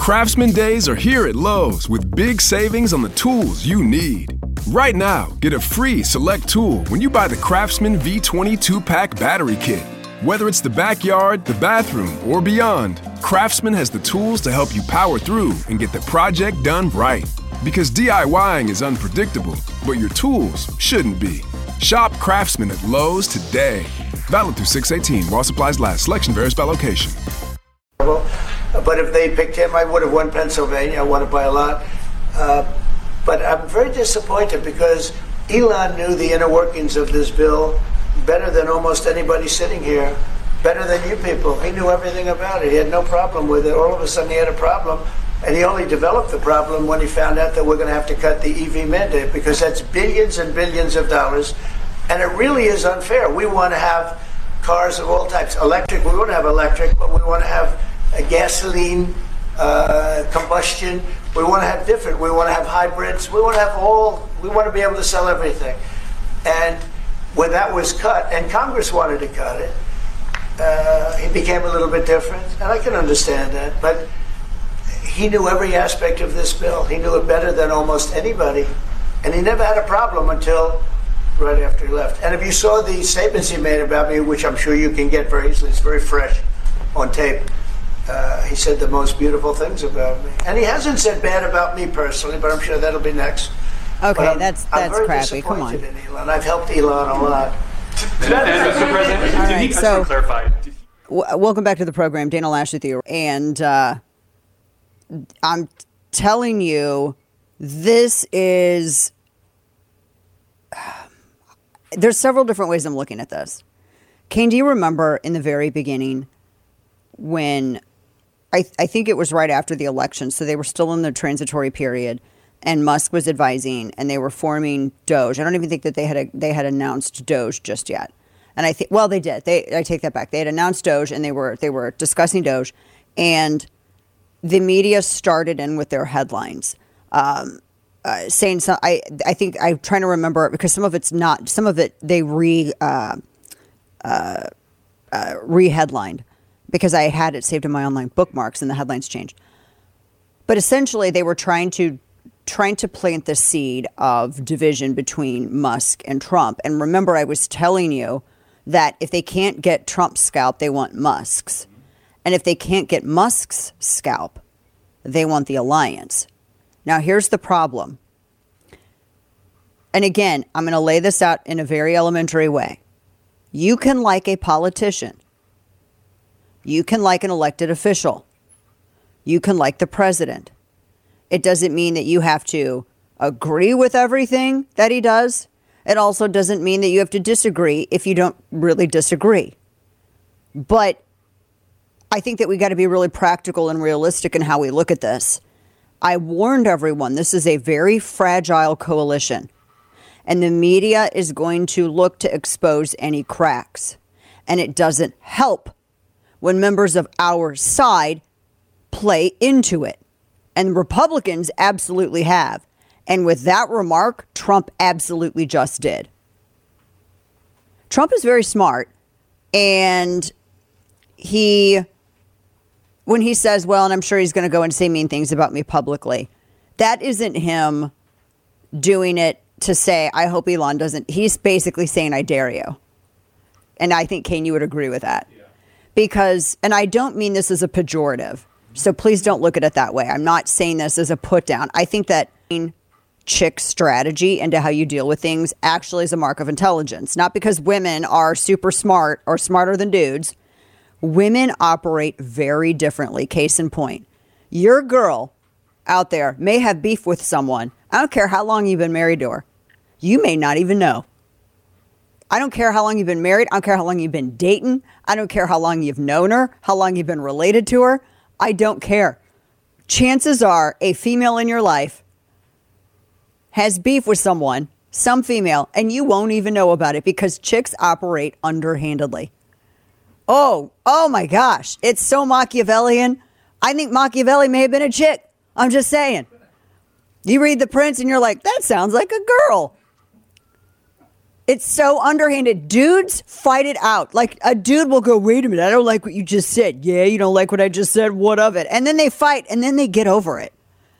Craftsman Days are here at Lowe's with big savings on the tools you need. Right now, get a free select tool when you buy the Craftsman V20 2-pack battery kit. Whether it's the backyard, the bathroom, or beyond, Craftsman has the tools to help you power through and get the project done right. Because DIYing is unpredictable, but your tools shouldn't be. Shop Craftsman at Lowe's today. Valid through 6/18 while supplies last. Selection varies by location. But if they picked him, I would have won Pennsylvania. I won it by a lot. But I'm very disappointed because Elon knew the inner workings of this bill better than almost anybody sitting here, better than you people. He knew everything about it. He had no problem with it. All of a sudden he had a problem, and he only developed the problem when he found out that we're going to have to cut the EV mandate, because that's billions and billions of dollars, and it really is unfair. We want to have cars of all types. Electric, we want to have electric, but we want to have a gasoline, combustion. We want to have different. We want to have hybrids. We want to have all. We want to be able to sell everything. And when that was cut, and Congress wanted to cut it, he became a little bit different, and I can understand that. But he knew every aspect of this bill. He knew it better than almost anybody, and he never had a problem until right after he left. And if you saw the statements he made about me, which I'm sure you can get very easily, it's very fresh on tape. He said the most beautiful things about me, and he hasn't said bad about me personally, but I'm sure that'll be next. Okay, that's very crappy. Come on. In Elon. I've helped Elon a lot. Mr. President, All right, so clarify. Welcome back to the program. Dana Loesch with you, and I'm telling you, this is. There's several different ways I'm looking at this. Kane, do you remember in the very beginning when I think it was right after the election, so they were still in the transitory period, and Musk was advising, and they were forming Doge. I don't even think that they had announced Doge just yet. And I think, well, they did. I take that back. They had announced Doge, and they were discussing Doge, and the media started in with their headlines, saying some. I think I'm trying to remember it because some of it's not. Some of it they re-headlined because I had it saved in my online bookmarks, and the headlines changed. But essentially, they were trying to plant the seed of division between Musk and Trump. And remember, I was telling you that if they can't get Trump's scalp, they want Musk's. And if they can't get Musk's scalp, they want the alliance. Now, here's the problem. And again, I'm going to lay this out in a very elementary way. You can like a politician. You can like an elected official. You can like the president. It doesn't mean that you have to agree with everything that he does. It also doesn't mean that you have to disagree if you don't really disagree. But I think that we got to be really practical and realistic in how we look at this. I warned everyone, this is a very fragile coalition, and the media is going to look to expose any cracks. And it doesn't help when members of our side play into it. And Republicans absolutely have. And with that remark, Trump absolutely just did. Trump is very smart. And when he says, well, and I'm sure he's going to go and say mean things about me publicly, that isn't him doing it to say, I hope Elon doesn't. He's basically saying, I dare you. And I think, Kane, you would agree with that. Yeah. Because, and I don't mean this as a pejorative, so please don't look at it that way. I'm not saying this as a put down. I think that chick strategy into how you deal with things actually is a mark of intelligence. Not because women are super smart or smarter than dudes. Women operate very differently. Case in point, your girl out there may have beef with someone. I don't care how long you've been married to her. You may not even know. I don't care how long you've been married. I don't care how long you've been dating. I don't care how long you've known her, how long you've been related to her. I don't care. Chances are a female in your life has beef with someone, some female, and you won't even know about it because chicks operate underhandedly. Oh my gosh. It's so Machiavellian. I think Machiavelli may have been a chick. I'm just saying. You read The Prince and you're like, that sounds like a girl. It's so underhanded. Dudes fight it out. Like a dude will go, wait a minute, I don't like what you just said. Yeah, you don't like what I just said. What of it? And then they fight and then they get over it.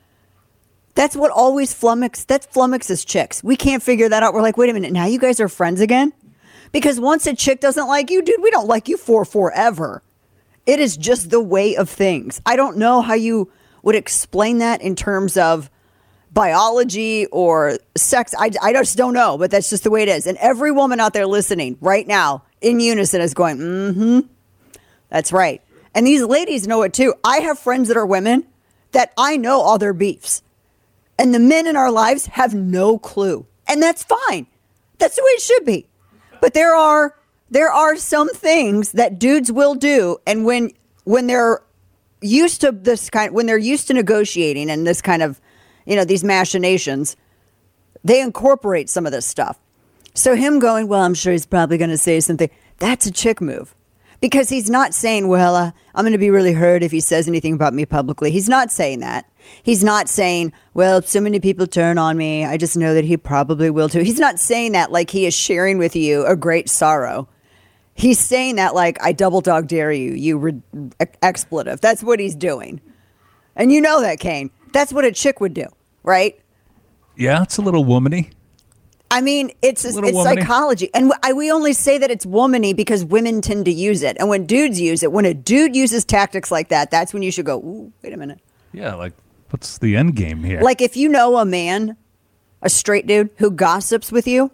That's what always flummoxes chicks. We can't figure that out. We're like, wait a minute, now you guys are friends again? Because once a chick doesn't like you, dude, we don't like you for forever. It is just the way of things. I don't know how you would explain that in terms of biology or sex. I just don't know, but that's just the way it is. And every woman out there listening right now in unison is going, that's right. And these ladies know it too. I have friends that are women that I know all their beefs. And the men in our lives have no clue. And that's fine. That's the way it should be. But there are some things that dudes will do. And when they're used to when they're used to negotiating and this kind of, these machinations, they incorporate some of this stuff. So him going, well, I'm sure he's probably going to say something. That's a chick move. Because he's not saying, well, I'm going to be really hurt if he says anything about me publicly. He's not saying that. He's not saying, well, so many people turn on me. I just know that he probably will too. He's not saying that like he is sharing with you a great sorrow. He's saying that like, I double dog dare you, you expletive. That's what he's doing. And you know that, Kane. That's what a chick would do, right? Yeah, it's a little womany. I mean, it's psychology. And we only say that it's womany because women tend to use it. And when dudes use it, when a dude uses tactics like that, that's when you should go, ooh, wait a minute. Yeah, like, what's the end game here? Like, if you know a man, a straight dude, who gossips with you,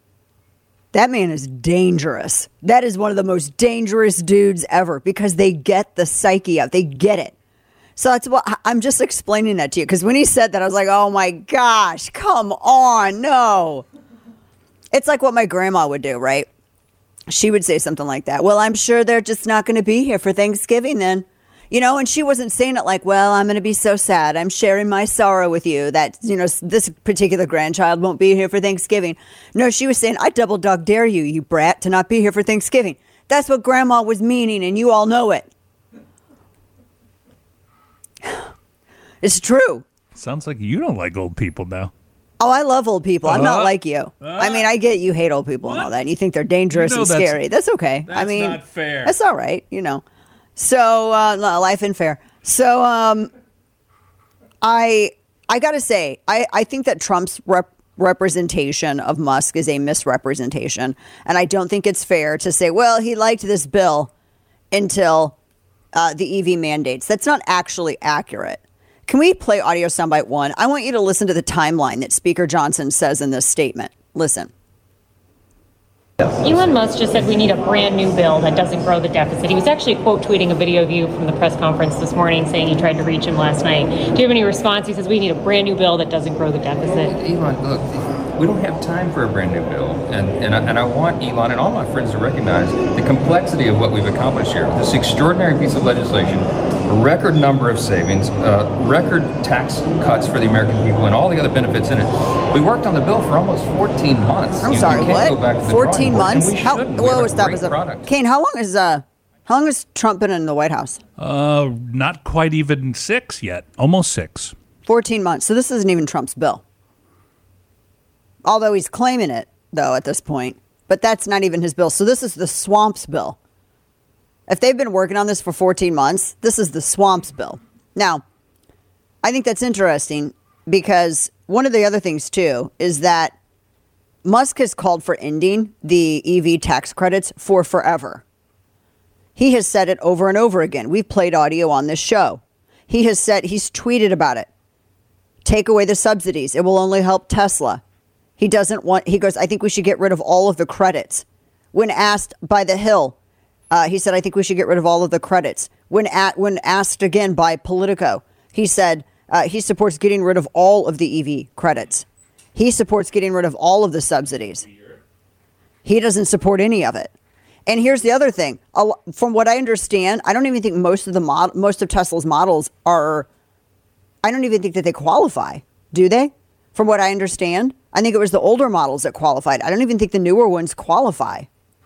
that man is dangerous. That is one of the most dangerous dudes ever because they get the psyche of, they get it. So that's what I'm just explaining that to you. Because when he said that, I was like, oh my gosh, come on, no. It's like what my grandma would do, right? She would say something like that. Well, I'm sure they're just not going to be here for Thanksgiving then. And she wasn't saying it like, well, I'm going to be so sad. I'm sharing my sorrow with you that, this particular grandchild won't be here for Thanksgiving. No, she was saying, I double dog dare you, you brat, to not be here for Thanksgiving. That's what grandma was meaning, and you all know it. It's true. Sounds like you don't like old people now. Oh, I love old people. I'm not like you. I mean, I get you hate old people and all that, and you think they're dangerous and scary. That's okay. That's not fair. That's all right, So, life and fair. So, I got to say, I think that Trump's representation of Musk is a misrepresentation, and I don't think it's fair to say, well, he liked this bill until the EV mandates. That's not actually accurate. Can we play audio soundbite 1? I want you to listen to the timeline that Speaker Johnson says in this statement. Listen. Elon Musk just said we need a brand new bill that doesn't grow the deficit. He was actually quote tweeting a video of you from the press conference this morning saying you tried to reach him last night. Do you have any response? He says we need a brand new bill that doesn't grow the deficit. Elon, look, we don't have time for a brand new bill. And I want Elon and all my friends to recognize the complexity of what we've accomplished here. This extraordinary piece of legislation, a record number of savings, record tax cuts for the American people, and all the other benefits in it. We worked on the bill for almost 14 months. I'm sorry, what? 14 months? Kane, how long has Trump been in the White House? Not quite even 6 yet. Almost 6. 14 months. So this isn't even Trump's bill. Although he's claiming it, though, at this point. But that's not even his bill. So this is the Swamp's bill. If they've been working on this for 14 months, this is the Swamp's bill. Now, I think that's interesting because one of the other things, too, is that Musk has called for ending the EV tax credits for forever. He has said it over and over again. We've played audio on this show. He's tweeted about it. Take away the subsidies. It will only help Tesla. He goes, I think we should get rid of all of the credits. When asked by The Hill, he said, I think we should get rid of all of the credits. When asked again by Politico, he said he supports getting rid of all of the EV credits. He supports getting rid of all of the subsidies. He doesn't support any of it. And here's the other thing. From what I understand, I don't even think most of Tesla's models are, I don't even think that they qualify. Do they? From what I understand, I think it was the older models that qualified. I don't even think the newer ones qualify.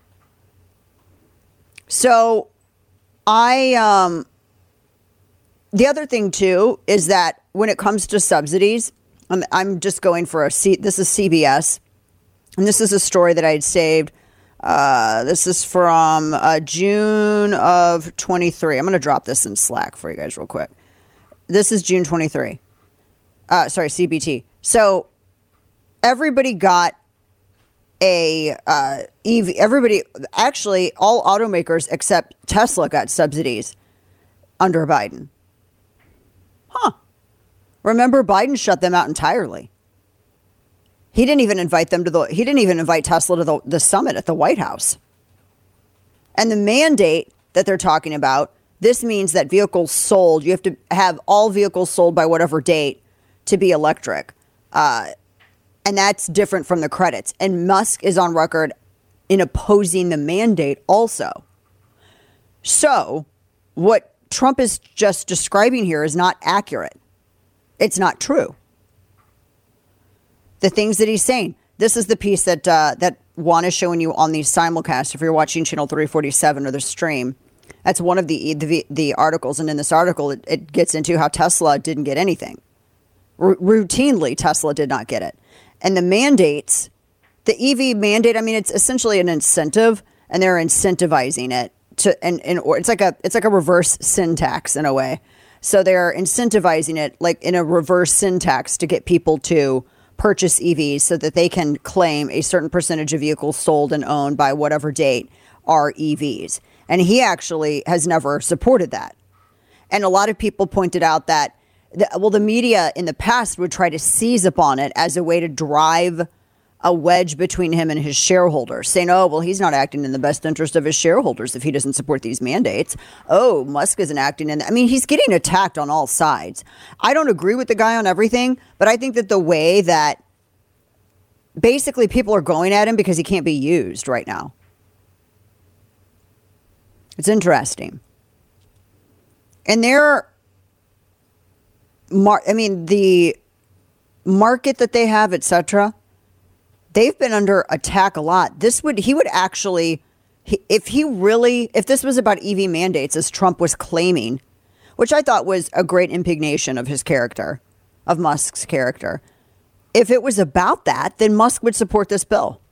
So the other thing too, is that when it comes to subsidies, I'm just going for this is CBS. And this is a story that I had saved. This is from June of 23. I'm going to drop this in Slack for you guys real quick. This is June 23. Sorry, CBT. So everybody got a EV. Everybody, actually, all automakers except Tesla got subsidies under Biden. Huh. Remember, Biden shut them out entirely. He didn't even invite them to he didn't even invite Tesla to the summit at the White House. And the mandate that they're talking about, this means that vehicles sold, you have to have all vehicles sold by whatever date to be electric. And that's different from the credits. And Musk is on record in opposing the mandate also. So what Trump is just describing here is not accurate. It's not true. The things that he's saying. This is the piece that that Juan is showing you on the simulcast. If you're watching channel 347 or the stream, that's one of the articles. And in this article, it gets into how Tesla didn't get anything. Routinely, Tesla did not get it. And the mandates, the EV mandate, I mean, it's essentially an incentive, and they're incentivizing it or it's like a reverse sin tax in a way. So they're incentivizing it like in a reverse sin tax to get people to purchase EVs so that they can claim a certain percentage of vehicles sold and owned by whatever date are EVs. And he actually has never supported that. And a lot of people pointed out that, the media in the past would try to seize upon it as a way to drive a wedge between him and his shareholders, saying, oh, well, he's not acting in the best interest of his shareholders if he doesn't support these mandates. Oh, Musk isn't acting I mean, he's getting attacked on all sides. I don't agree with the guy on everything, but I think that the way that basically people are going at him because he can't be used right now. It's interesting. And the market that they have, etc., they've been under attack a lot. If this was about EV mandates, as Trump was claiming, which I thought was a great impugnation of his character, of Musk's character. If it was about that, then Musk would support this bill.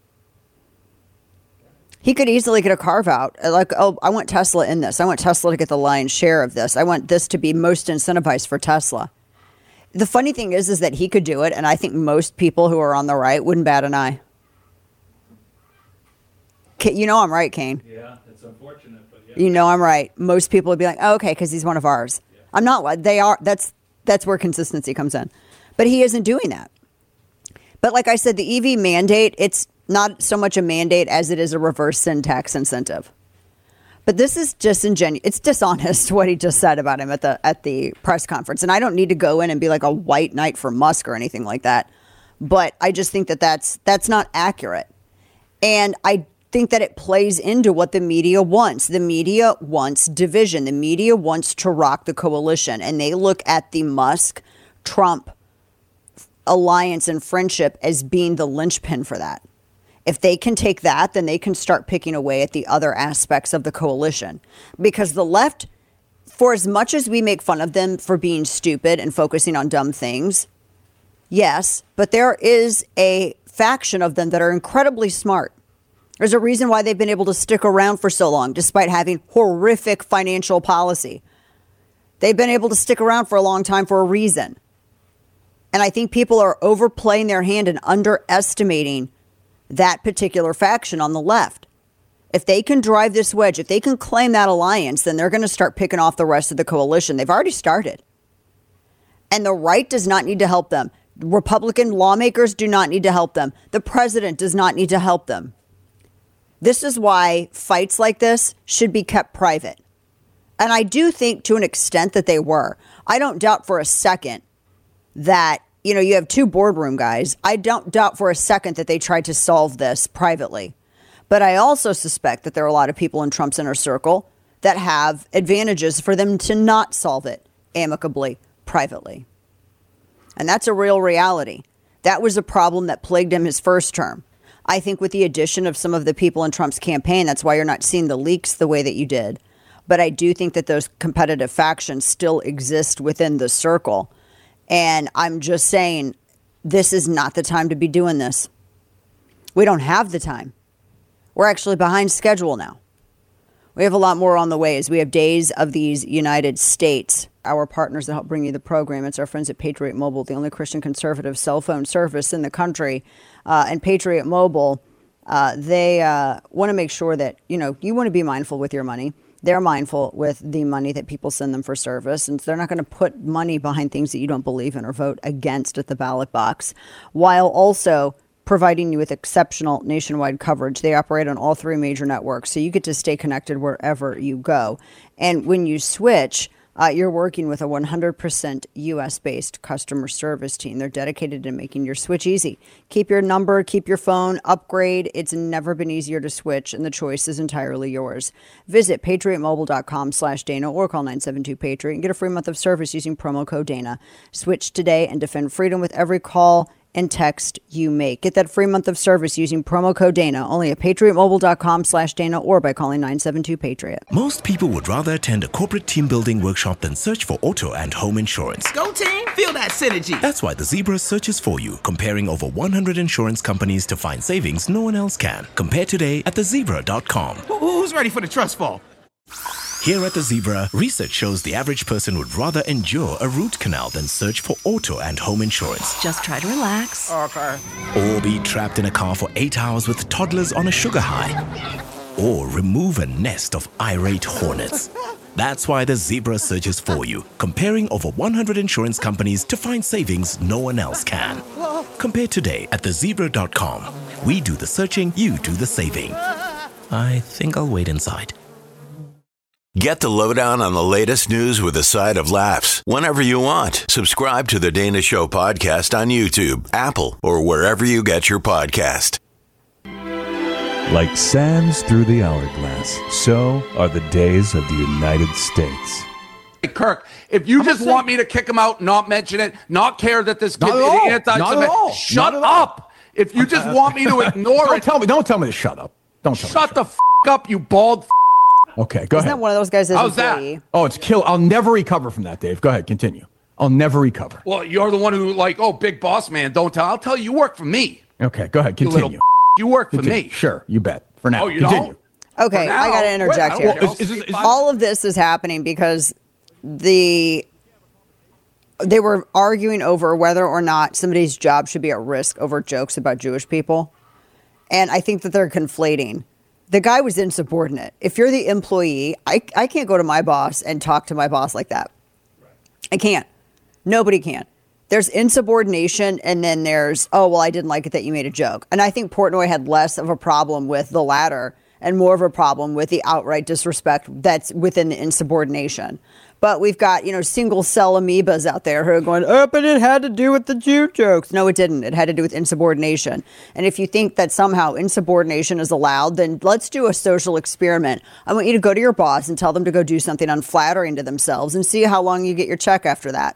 He could easily get a carve out. Like, oh, I want Tesla in this. I want Tesla to get the lion's share of this. I want this to be most incentivized for Tesla. The funny thing is that he could do it, and I think most people who are on the right wouldn't bat an eye. You know I'm right, Kane. Yeah, it's unfortunate, but yeah. You know I'm right. Most people would be like, oh, okay, because he's one of ours. Yeah. I'm not. They are. That's where consistency comes in. But he isn't doing that. But like I said, the EV mandate, it's not so much a mandate as it is a reverse sin tax incentive. But this is disingenuous. It's dishonest what he just said about him at the press conference. And I don't need to go in and be like a white knight for Musk or anything like that. But I just think that that's not accurate. And I think that it plays into what the media wants. The media wants division. The media wants to rock the coalition. And they look at the Musk-Trump alliance and friendship as being the linchpin for that. If they can take that, then they can start picking away at the other aspects of the coalition. Because the left, for as much as we make fun of them for being stupid and focusing on dumb things, yes, but there is a faction of them that are incredibly smart. There's a reason why they've been able to stick around for so long, despite having horrific financial policy. They've been able to stick around for a long time for a reason. And I think people are overplaying their hand and underestimating that particular faction on the left. If they can drive this wedge, if they can claim that alliance, then they're going to start picking off the rest of the coalition. They've already started. And the right does not need to help them. Republican lawmakers do not need to help them. The president does not need to help them. This is why fights like this should be kept private. And I do think to an extent that they were. I don't doubt for a second that, you know, you have two boardroom guys. I don't doubt for a second that they tried to solve this privately. But I also suspect that there are a lot of people in Trump's inner circle that have advantages for them to not solve it amicably, privately. And that's a real reality. That was a problem that plagued him his first term. I think with the addition of some of the people in Trump's campaign, that's why you're not seeing the leaks the way that you did. But I do think that those competitive factions still exist within the circle. And I'm just saying, this is not the time to be doing this. We don't have the time. We're actually behind schedule now. We have a lot more on the way as we have Days of these United States. Our partners that help bring you the program, it's our friends at Patriot Mobile, the only Christian conservative cell phone service in the country. And Patriot Mobile, they want to make sure that, you want to be mindful with your money. They're mindful with the money that people send them for service. And they're not going to put money behind things that you don't believe in or vote against at the ballot box, while also providing you with exceptional nationwide coverage. They operate on all three major networks, so you get to stay connected wherever you go. And when you switch, you're working with a 100% U.S.-based customer service team. They're dedicated to making your switch easy. Keep your number, keep your phone, upgrade. It's never been easier to switch, and the choice is entirely yours. Visit patriotmobile.com/Dana or call 972-PATRIOT and get a free month of service using promo code Dana. Switch today and defend freedom with every call and text you make. Get that free month of service using promo code Dana only at patriotmobile.com/Dana or by calling 972-PATRIOT. Most people would rather attend a corporate team building workshop than search for auto and home insurance. Go team, feel that synergy. That's why the Zebra searches for you, comparing over 100 insurance companies to find savings no one else can. Compare today at thezebra.com. Who's ready for the trust fall? Here at the Zebra, research shows the average person would rather endure a root canal than search for auto and home insurance. Just try to relax. Okay. Or be trapped in a car for 8 hours with toddlers on a sugar high. Or remove a nest of irate hornets. That's why the Zebra searches for you, comparing over 100 insurance companies to find savings no one else can. Compare today at thezebra.com. We do the searching, you do the saving. I think I'll wait inside. Get the lowdown on the latest news with a side of laughs whenever you want. Subscribe to the Dana Show podcast on YouTube, Apple, or wherever you get your podcast. Like sands through the hourglass, so are the days of the United States. Hey, Kirk, if you just want me to kick him out, not mention it, not care that this kid is anti-Semitic, shut up. If you just want me to ignore it. Don't tell me to shut up. Shut the up, you bald Okay, go ahead. Isn't that one of those guys that's How's that? Oh, it's kill. I'll never recover from that, Dave. Go ahead, continue. I'll never recover. Well, you're the one who big boss man, don't tell. I'll tell you work for me. Okay, go ahead, continue. You work for me. Sure, you bet. For now, Oh, you continue. don't? Okay, now, I got to interject here. All of this is happening because they were arguing over whether or not somebody's job should be at risk over jokes about Jewish people. And I think that they're conflating. The guy was insubordinate. If you're the employee, I can't go to my boss and talk to my boss like that. I can't. Nobody can. There's insubordination, and then there's, oh, well, I didn't like it that you made a joke. And I think Portnoy had less of a problem with the latter and more of a problem with the outright disrespect that's within the insubordination. But we've got, single cell amoebas out there who are going, oh, but it had to do with the Jew jokes. No, it didn't. It had to do with insubordination. And if you think that somehow insubordination is allowed, then let's do a social experiment. I want you to go to your boss and tell them to go do something unflattering to themselves and see how long you get your check after that.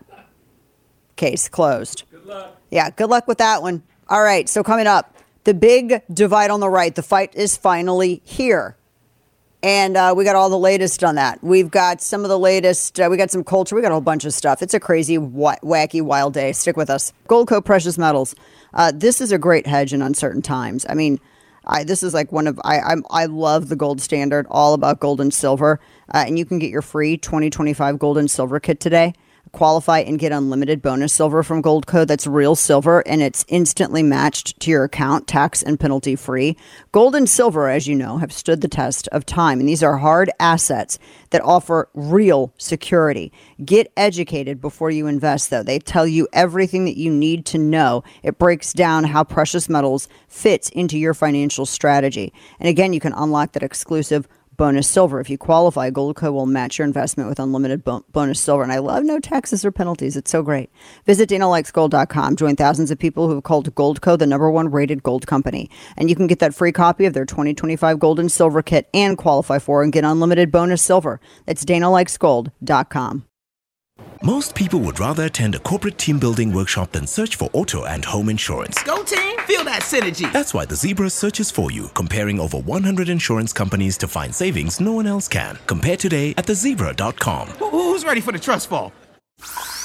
Case closed. Good luck. Yeah, good luck with that one. All right, so coming up, the big divide on the right. The fight is finally here. And we got all the latest on that. We've got some of the latest. We got some culture. We got a whole bunch of stuff. It's a crazy, wacky, wild day. Stick with us. Goldco Precious Metals. This is a great hedge in uncertain times. I mean, this is like one of, I love the gold standard, all about gold and silver. And you can get your free 2025 gold and silver kit today. Qualify and get unlimited bonus silver from Goldco. That's real silver, and it's instantly matched to your account, tax and penalty free. Gold and silver, as you know, have stood the test of time, and these are hard assets that offer real security. Get educated before you invest, though. They tell you everything that you need to know. It breaks down how precious metals fits into your financial strategy. And again, you can unlock that exclusive bonus silver. If you qualify, Goldco will match your investment with unlimited bonus silver. And I love no taxes or penalties. It's so great. Visit DanaLikesGold.com. Join thousands of people who have called Goldco the #1 rated gold company. And you can get that free copy of their 2025 gold and silver kit and qualify for and get unlimited bonus silver. That's DanaLikesGold.com. Most people would rather attend a corporate team building workshop than search for auto and home insurance. Go team, feel that synergy. That's why the Zebra searches for you, comparing over 100 insurance companies to find savings no one else can. Compare today at thezebra.com. Who's ready for the trust fall?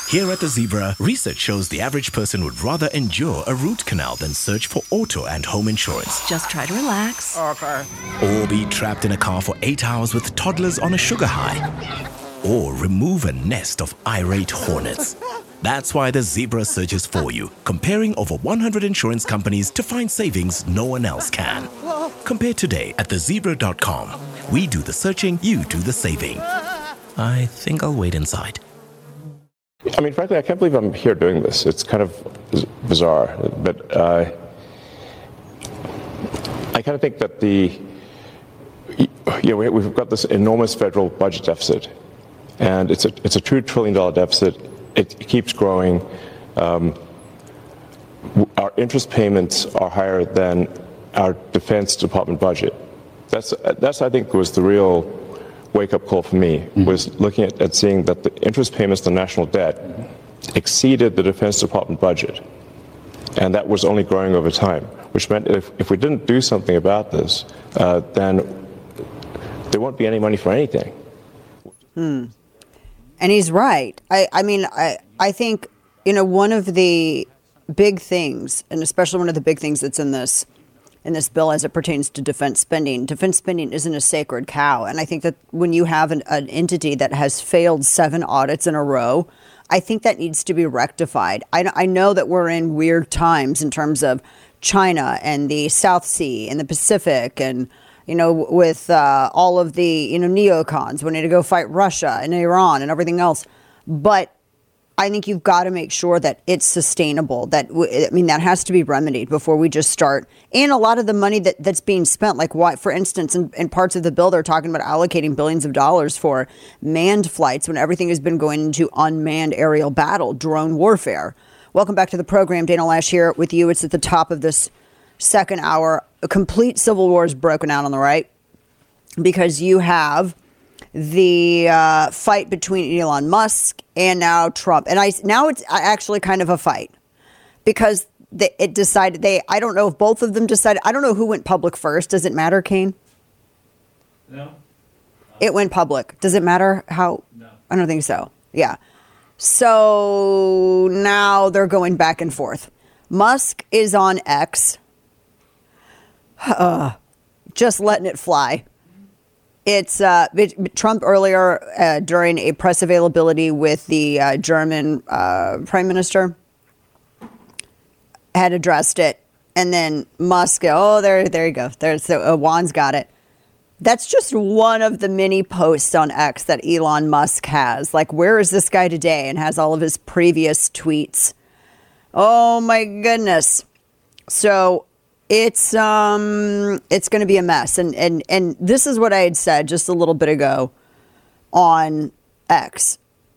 Here at the Zebra, research shows the average person would rather endure a root canal than search for auto and home insurance. Just try to relax. Okay. Or be trapped in a car for 8 hours with toddlers on a sugar high. Or remove a nest of irate hornets. That's why the Zebra searches for you, comparing over 100 insurance companies to find savings no one else can. Compare today at thezebra.com. We do the searching, you do the saving. I think I'll wait inside. I mean, frankly, I can't believe I'm here doing this. It's kind of bizarre. But I kind of think that we've got this enormous federal budget deficit, and it's a $2 trillion deficit. It keeps growing. Our interest payments are higher than our Defense Department budget. That's I think was the real wake-up call for me, was looking at seeing that the interest payments on national debt exceeded the Defense Department budget. And that was only growing over time, which meant if we didn't do something about this, then there won't be any money for anything. And he's right. I think, one of the big things, and especially one of the big things that's in this bill as it pertains to defense spending isn't a sacred cow. And I think that when you have an entity that has failed 7 audits in a row, I think that needs to be rectified. I know that we're in weird times in terms of China and the South Sea and the Pacific and, with all of the, neocons wanting to go fight Russia and Iran and everything else. But I think you've got to make sure that it's sustainable. That has to be remedied before we just start. And a lot of the money that's being spent, like what, for instance, in parts of the bill, they're talking about allocating billions of dollars for manned flights when everything has been going into unmanned aerial battle, drone warfare. Welcome back to the program. Dana Loesch here with you. It's at the top of this second hour. A complete civil war is broken out on the right because you have the fight between Elon Musk and now Trump. And now it's actually kind of a fight because it decided I don't know if both of them decided. I don't know who went public first. Does it matter, Kane? No. It went public. Does it matter how? No. I don't think so. Yeah. So now they're going back and forth. Musk is on X. Just letting it fly. It's Trump earlier during a press availability with the German prime minister had addressed it. And then Musk, there you go. Juan's got it. That's just one of the many posts on X that Elon Musk has. Like, where is this guy today? And has all of his previous tweets. Oh, my goodness. So it's going to be a mess. And this is what I had said just a little bit ago on X.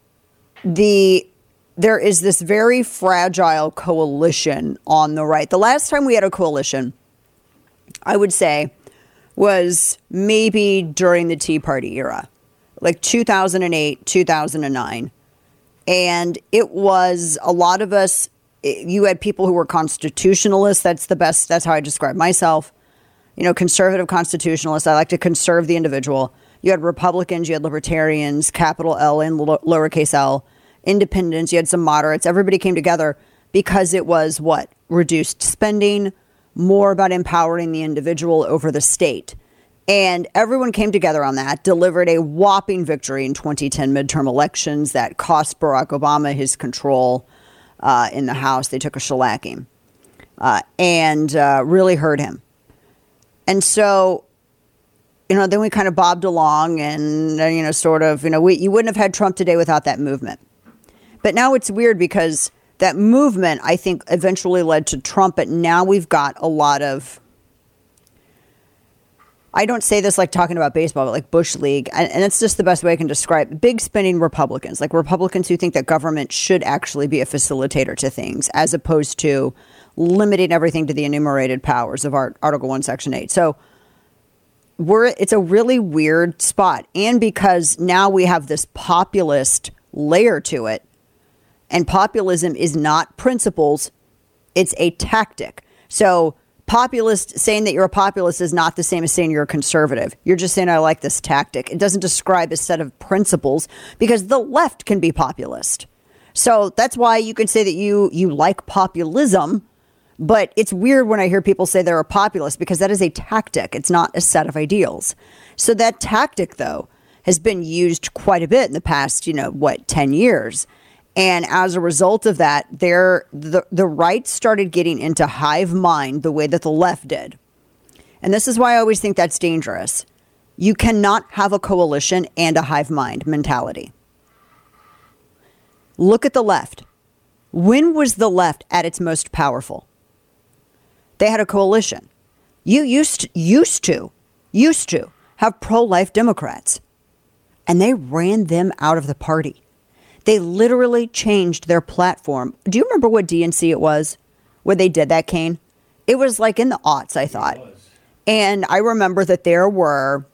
There is this very fragile coalition on the right. The last time we had a coalition, I would say, was maybe during the Tea Party era, like 2008, 2009. And it was a lot of us. You had people who were constitutionalists. That's how I describe myself. Conservative constitutionalists. I like to conserve the individual. You had Republicans, you had libertarians, capital L and lowercase l, independents, you had some moderates. Everybody came together because it was what? Reduced spending, more about empowering the individual over the state. And everyone came together on that, delivered a whopping victory in 2010 midterm elections that cost Barack Obama his control in the House. They took a shellacking and really hurt him. And so, then we kind of bobbed along and, you wouldn't have had Trump today without that movement. But now it's weird because that movement, I think, eventually led to Trump. But now we've got a lot of, I don't say this like talking about baseball, but like Bush League. And it's just the best way I can describe big spending Republicans, like Republicans who think that government should actually be a facilitator to things as opposed to limiting everything to the enumerated powers of Article 1, Section 8. So it's a really weird spot. And because now we have this populist layer to it, and populism is not principles, it's a tactic. So saying that you're a populist is not the same as saying you're a conservative. You're just saying, I like this tactic. It doesn't describe a set of principles because the left can be populist. So that's why you can say that you like populism, but it's weird when I hear people say they're a populist because that is a tactic. It's not a set of ideals. So that tactic, though, has been used quite a bit in the past, 10 years. And as a result of that, the right started getting into hive mind the way that the left did. And this is why I always think that's dangerous. You cannot have a coalition and a hive mind mentality. Look at the left. When was the left at its most powerful? They had a coalition. You used to have pro-life Democrats, and they ran them out of the party. They literally changed their platform. Do you remember what DNC it was when they did that, Kane? It was like in the aughts, I thought. And I remember that there were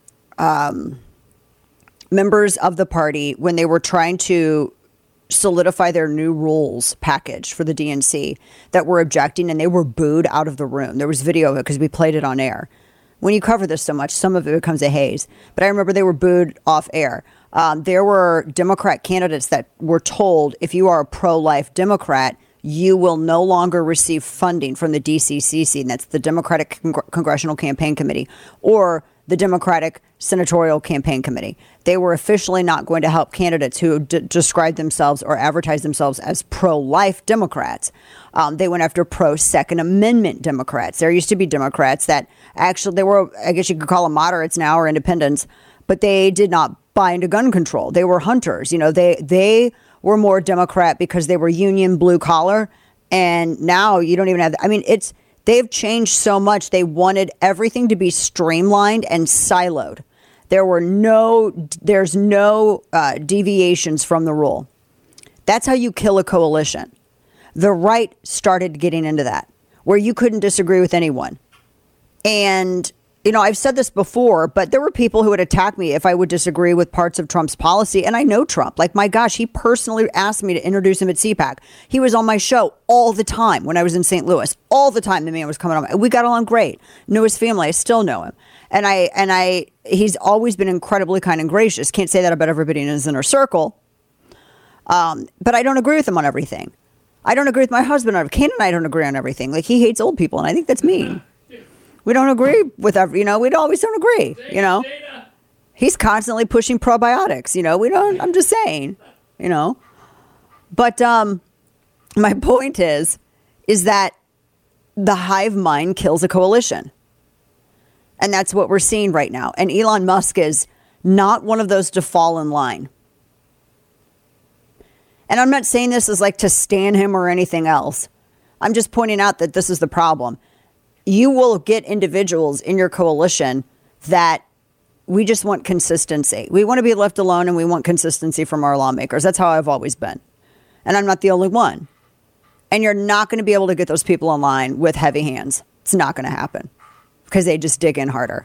members of the party when they were trying to solidify their new rules package for the DNC that were objecting, and they were booed out of the room. There was video of it because we played it on air. When you cover this so much, some of it becomes a haze. But I remember they were booed off air. There were Democrat candidates that were told, if you are a pro-life Democrat, you will no longer receive funding from the DCCC, and that's the Democratic Congressional Campaign Committee, or the Democratic Senatorial Campaign Committee. They were officially not going to help candidates who described themselves or advertised themselves as pro-life Democrats. They went after pro-Second Amendment Democrats. There used to be Democrats that actually, they were, I guess you could call them moderates now or independents, but they did not buy into gun control. They were hunters. They were more Democrat because they were union blue collar. And now you don't even have, they've changed so much. They wanted everything to be streamlined and siloed. There's no deviations from the rule. That's how you kill a coalition. The right started getting into that, where you couldn't disagree with anyone. And, I've said this before, but there were people who would attack me if I would disagree with parts of Trump's policy. And I know Trump. Like, my gosh, he personally asked me to introduce him at CPAC. He was on my show all the time when I was in St. Louis. All the time the man was coming on. We got along great. Knew his family. I still know him. And he's always been incredibly kind and gracious. Can't say that about everybody in his inner circle. But I don't agree with him on everything. I don't agree with my husband. Ken and I don't agree on everything. Like, he hates old people, and I think that's mean. We don't agree with we always don't agree, He's constantly pushing probiotics, I'm just saying, But my point is that the hive mind kills a coalition. And that's what we're seeing right now. And Elon Musk is not one of those to fall in line. And I'm not saying this as like to stand him or anything else. I'm just pointing out that this is the problem. You will get individuals in your coalition that we just want consistency. We want to be left alone, and we want consistency from our lawmakers. That's how I've always been. And I'm not the only one. And you're not going to be able to get those people in line with heavy hands. It's not going to happen because they just dig in harder.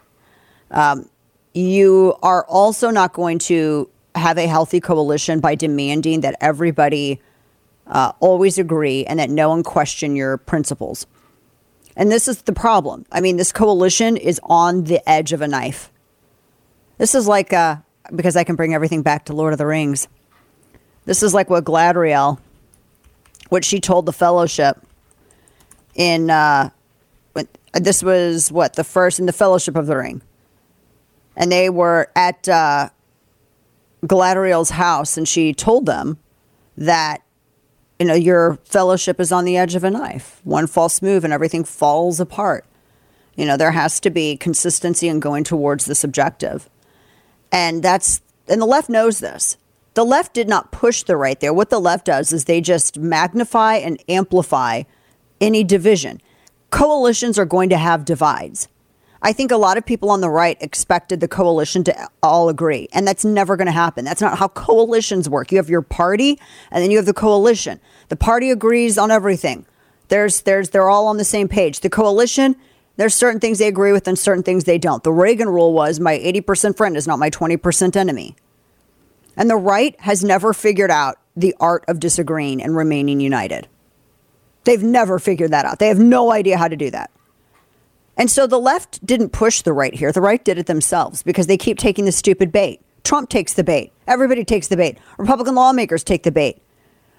You are also not going to have a healthy coalition by demanding that everybody always agree and that no one question your principles. And this is the problem. This coalition is on the edge of a knife. This is like, because I can bring everything back to Lord of the Rings. This is like what Galadriel, what she told the Fellowship in, this was the first in the Fellowship of the Ring. And they were at Galadriel's house, and she told them that, your fellowship is on the edge of a knife. One false move and everything falls apart. There has to be consistency in going towards this objective. And the left knows this. The left did not push the right there. What the left does is they just magnify and amplify any division. Coalitions are going to have divides. I think a lot of people on the right expected the coalition to all agree, and that's never going to happen. That's not how coalitions work. You have your party, and then you have the coalition. The party agrees on everything. They're all on the same page. The coalition, there's certain things they agree with and certain things they don't. The Reagan rule was my 80% friend is not my 20% enemy. And the right has never figured out the art of disagreeing and remaining united. They've never figured that out. They have no idea how to do that. And so the left didn't push the right here. The right did it themselves because they keep taking the stupid bait. Trump takes the bait. Everybody takes the bait. Republican lawmakers take the bait.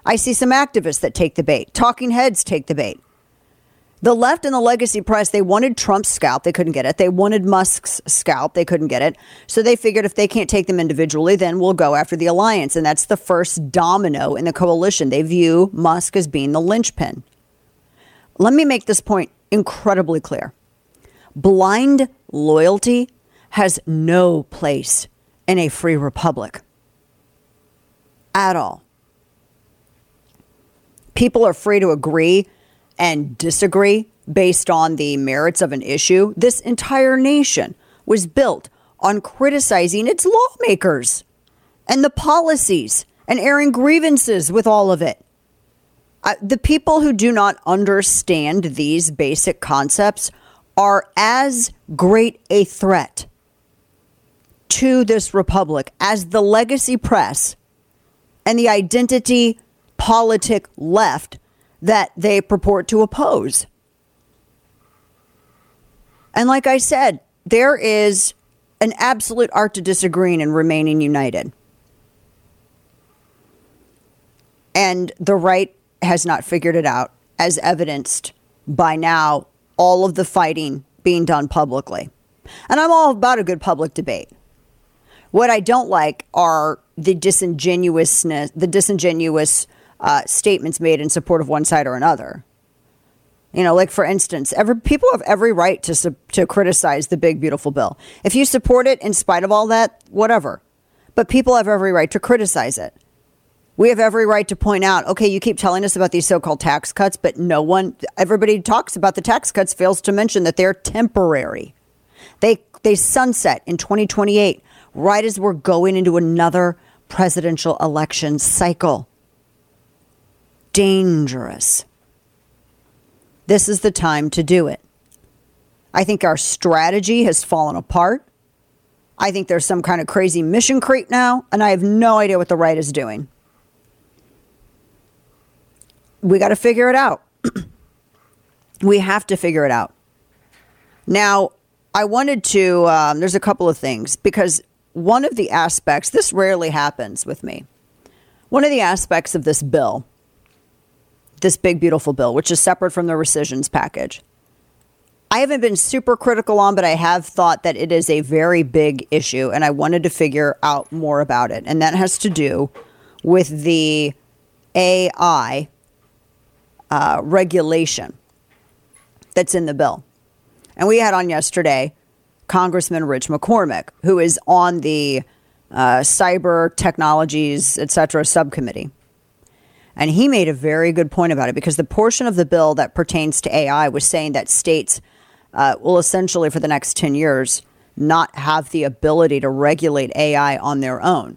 I see some activists that take the bait. Talking heads take the bait. The left and the legacy press, they wanted Trump's scalp. They couldn't get it. They wanted Musk's scalp. They couldn't get it. So they figured if they can't take them individually, then we'll go after the alliance. And that's the first domino in the coalition. They view Musk as being the linchpin. Let me make this point incredibly clear. Blind loyalty has no place in a free republic at all. People are free to agree and disagree based on the merits of an issue. This entire nation was built on criticizing its lawmakers and the policies and airing grievances with all of it. The people who do not understand these basic concepts are as great a threat to this republic as the legacy press and the identity politic left that they purport to oppose. And like I said, there is an absolute art to disagreeing and remaining united. And the right has not figured it out, as evidenced by now all of the fighting being done publicly. And I'm all about a good public debate. What I don't like are the disingenuous statements made in support of one side or another. You know, like for instance, people have every right to criticize the big, beautiful bill. If you support it in spite of all that, whatever. But people have every right to criticize it. We have every right to point out, okay, you keep telling us about these so-called tax cuts, but everybody talks about the tax cuts, fails to mention that they're temporary. They sunset in 2028, right as we're going into another presidential election cycle. Dangerous. This is the time to do it. I think our strategy has fallen apart. I think there's some kind of crazy mission creep now, and I have no idea what the right is doing. We got to figure it out. We have to figure it out. Now, I wanted to, there's a couple of things, because one of the aspects, this rarely happens with me. One of the aspects of this bill, this big, beautiful bill, which is separate from the rescissions package, I haven't been super critical on, but I have thought that it is a very big issue, and I wanted to figure out more about it. And that has to do with the AI regulation that's in the bill. And we had on yesterday Congressman Rich McCormick, who is on the cyber technologies, etc. subcommittee. And he made a very good point about it, because the portion of the bill that pertains to AI was saying that states will essentially for the next 10 years not have the ability to regulate AI on their own.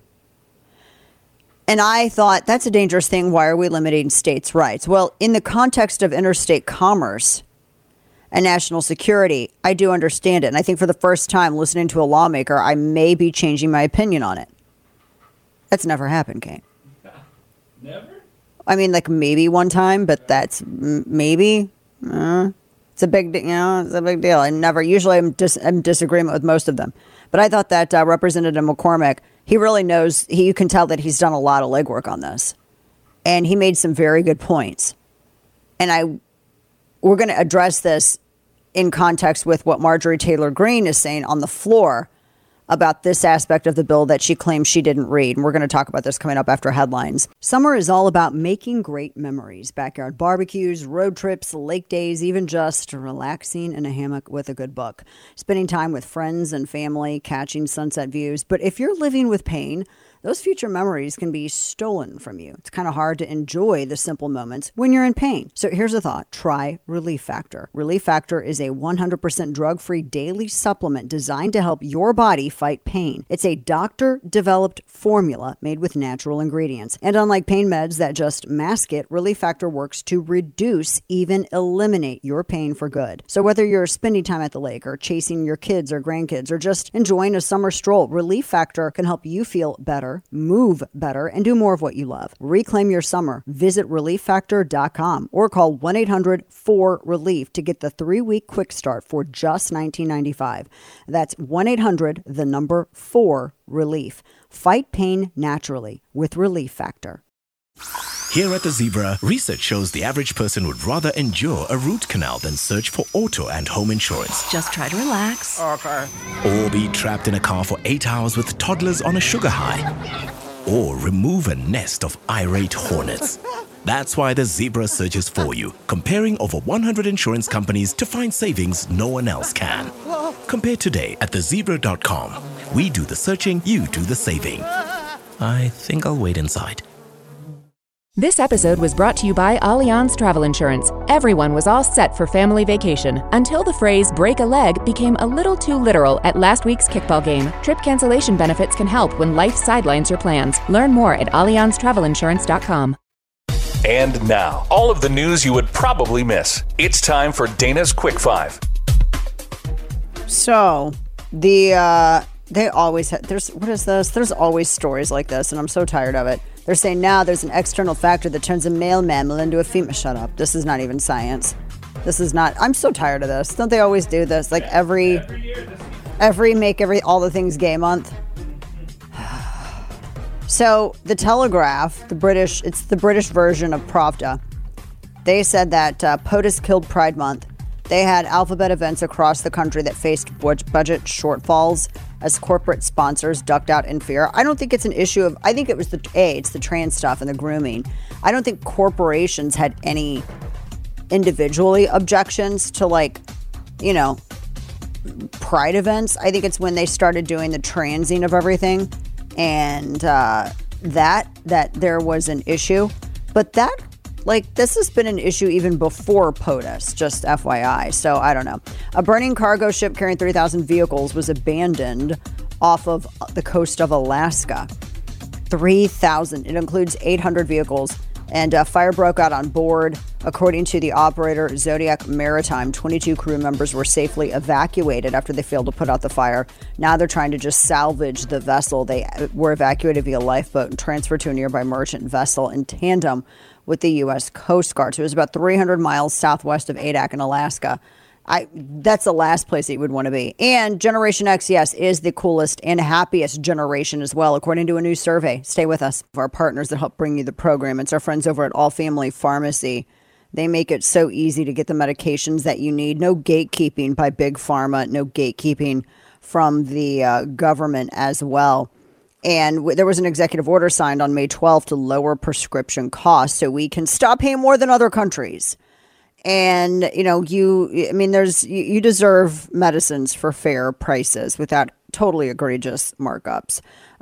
And I thought, that's a dangerous thing. Why are we limiting states' rights? Well, in the context of interstate commerce and national security, I do understand it. And I think for the first time, listening to a lawmaker, I may be changing my opinion on it. That's never happened, Kate. Never? I mean, like maybe one time, but that's maybe. It's a big, it's a big deal. I never, usually I'm in disagreement with most of them. But I thought that Representative McCormick, he really knows, you can tell that he's done a lot of legwork on this. And he made some very good points. And we're going to address this in context with what Marjorie Taylor Greene is saying on the floor about this aspect of the bill that she claims she didn't read. And we're going to talk about this coming up after headlines. Summer is all about making great memories. Backyard barbecues, road trips, lake days, even just relaxing in a hammock with a good book. Spending time with friends and family, catching sunset views. But if you're living with pain, those future memories can be stolen from you. It's kind of hard to enjoy the simple moments when you're in pain. So here's a thought. Try Relief Factor. Relief Factor is a 100% drug-free daily supplement designed to help your body fight pain. It's a doctor-developed formula made with natural ingredients. And unlike pain meds that just mask it, Relief Factor works to reduce, even eliminate your pain for good. So whether you're spending time at the lake or chasing your kids or grandkids or just enjoying a summer stroll, Relief Factor can help you feel better, move better, and do more of what you love. Reclaim your summer. Visit ReliefFactor.com or call 1-800-4RELIEF to get the 3-week quick start for just $19.95. That's 1-800-4RELIEF. Fight pain naturally with Relief Factor. Here at the Zebra, research shows the average person would rather endure a root canal than search for auto and home insurance. Just try to relax. Okay. Or be trapped in a car for 8 hours with toddlers on a sugar high. Or remove a nest of irate hornets. That's why the Zebra searches for you, comparing over 100 insurance companies to find savings no one else can. Compare today at thezebra.com. We do the searching, you do the saving. I think I'll wait inside. This episode was brought to you by Allianz Travel Insurance. Everyone was all set for family vacation until the phrase break a leg became a little too literal at last week's kickball game. Trip cancellation benefits can help when life sidelines your plans. Learn more at AllianzTravelInsurance.com. And now, all of the news you would probably miss. It's time for Dana's Quick Five. So, they always have, there's always stories like this, and I'm so tired of it. They're saying now there's an external factor that turns a male mammal into a female. Shut up. This is not even science. This is not. I'm so tired of this. Don't they always do this? Like every all the things gay month. So the Telegraph, it's the British version of Pravda. They said that POTUS killed Pride Month. They had alphabet events across the country that faced budget shortfalls as corporate sponsors ducked out in fear. I don't think it's an issue of, I think it was it's the trans stuff and the grooming. I don't think corporations had any individually objections to Pride events. I think it's when they started doing the transing of everything and that there was an issue. But this has been an issue even before POTUS, just FYI. So I don't know. A burning cargo ship carrying 3,000 vehicles was abandoned off of the coast of Alaska. 3,000. It includes 800 vehicles. And fire broke out on board. According to the operator, Zodiac Maritime, 22 crew members were safely evacuated after they failed to put out the fire. Now they're trying to just salvage the vessel. They were evacuated via lifeboat and transferred to a nearby merchant vessel in tandem with the U.S. Coast Guard. So it was about 300 miles southwest of Adak in Alaska. That's the last place that you would want to be. And Generation X, yes, is the coolest and happiest generation as well, according to a new survey. Stay with us. Our partners that help bring you the program. It's our friends over at All Family Pharmacy. They make it so easy to get the medications that you need. No gatekeeping by Big Pharma. No gatekeeping from the government as well. And there was an executive order signed on May 12th to lower prescription costs so we can stop paying more than other countries. And, you deserve medicines for fair prices without totally egregious markups.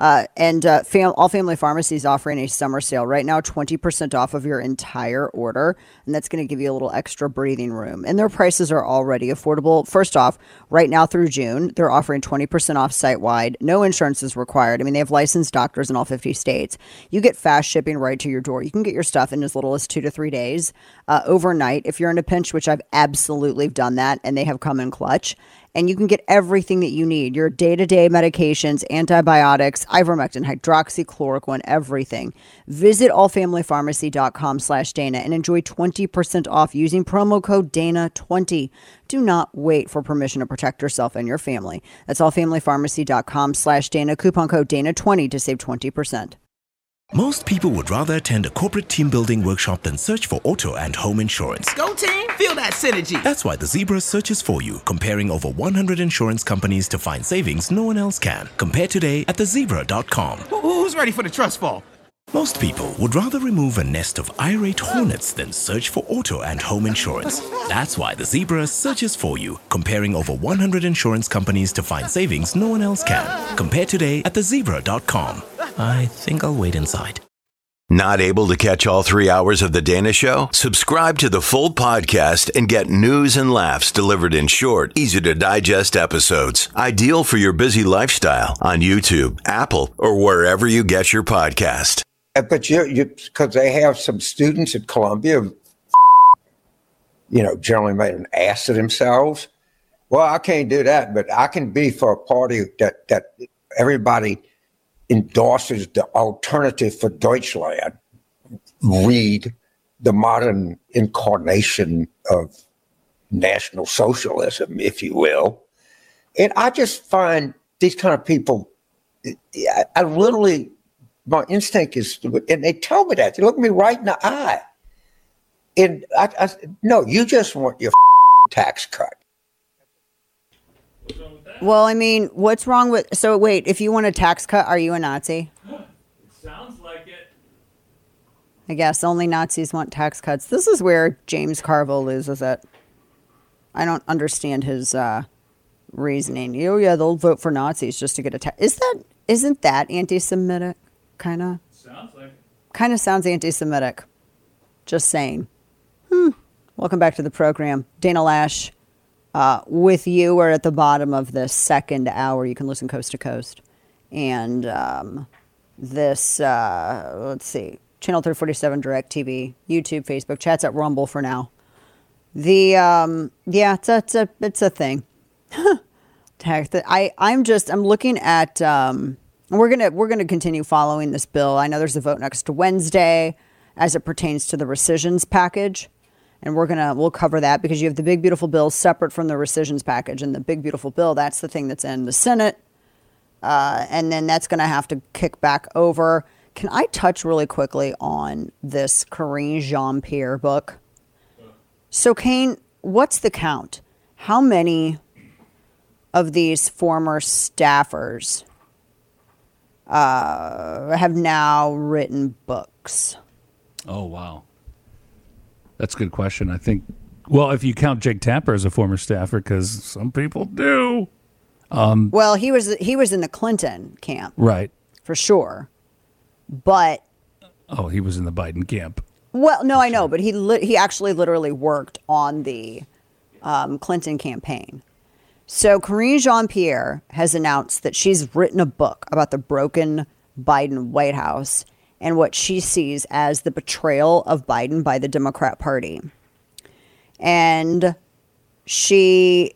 All Family Pharmacy is offering a summer sale right now, 20% off of your entire order. And that's going to give you a little extra breathing room. And their prices are already affordable. First off, right now through June, they're offering 20% off site-wide. No insurance is required. They have licensed doctors in all 50 states. You get fast shipping right to your door. You can get your stuff in as little as 2 to 3 days overnight if you're in a pinch, which I've absolutely done that, and they have come in clutch. And you can get everything that you need, your day-to-day medications, antibiotics, ivermectin, hydroxychloroquine, everything. Visit allfamilypharmacy.com/Dana and enjoy 20% off using promo code Dana20. Do not wait for permission to protect yourself and your family. That's allfamilypharmacy.com/Dana, coupon code Dana20 to save 20%. Most people would rather attend a corporate team building workshop than search for auto and home insurance. Go team, feel that synergy. That's why the Zebra searches for you, comparing over 100 insurance companies to find savings no one else can. Compare today at thezebra.com. Who's ready for the trust fall? Most people would rather remove a nest of irate hornets than search for auto and home insurance. That's why the Zebra searches for you, comparing over 100 insurance companies to find savings no one else can. Compare today at thezebra.com. I think I'll wait inside. Not able to catch all 3 hours of The Dana Show? Subscribe to the full podcast and get news and laughs delivered in short, easy-to-digest episodes. Ideal for your busy lifestyle on YouTube, Apple, or wherever you get your podcast. But because they have some students at Columbia, generally made an ass of themselves. Well, I can't do that, but I can be for a party that everybody endorses the alternative for Deutschland. Read the modern incarnation of National Socialism, if you will. And I just find these kind of people, I literally my instinct is, and they tell me that. They look me right in the eye. And no, you just want your tax cut. Well, I mean, what's wrong with... So wait, if you want a tax cut, are you a Nazi? It sounds like it. I guess only Nazis want tax cuts. This is where James Carville loses it. I don't understand his reasoning. Oh yeah, they'll vote for Nazis just to get a tax. Isn't that anti-Semitic? Kind of. Sounds like it. Kind of sounds anti-Semitic. Just saying. Welcome back to the program. Dana Lash with you. We're at the bottom of the second hour. You can listen coast to coast. And this, let's see, Channel 347, DirecTV, YouTube, Facebook, chats at Rumble for now. The, it's a thing. I'm looking at, we're gonna continue following this bill. I know there's a vote next Wednesday as it pertains to the rescissions package. And we'll cover that because you have the big, beautiful bill separate from the rescissions package. And the big, beautiful bill, that's the thing that's in the Senate. And then that's going to have to kick back over. Can I touch really quickly on this Karine Jean-Pierre book? So, Kane, what's the count? How many of these former staffers have now written books? Oh, wow. That's a good question. I think, well, if you count Jake Tapper as a former staffer, because some people do. Well, he was in the Clinton camp. Right. For sure. But. Oh, he was in the Biden camp. Well, no, I know, but he actually literally worked on the Clinton campaign. So Karine Jean-Pierre has announced that she's written a book about the broken Biden White House and what she sees as the betrayal of Biden by the Democrat Party. And she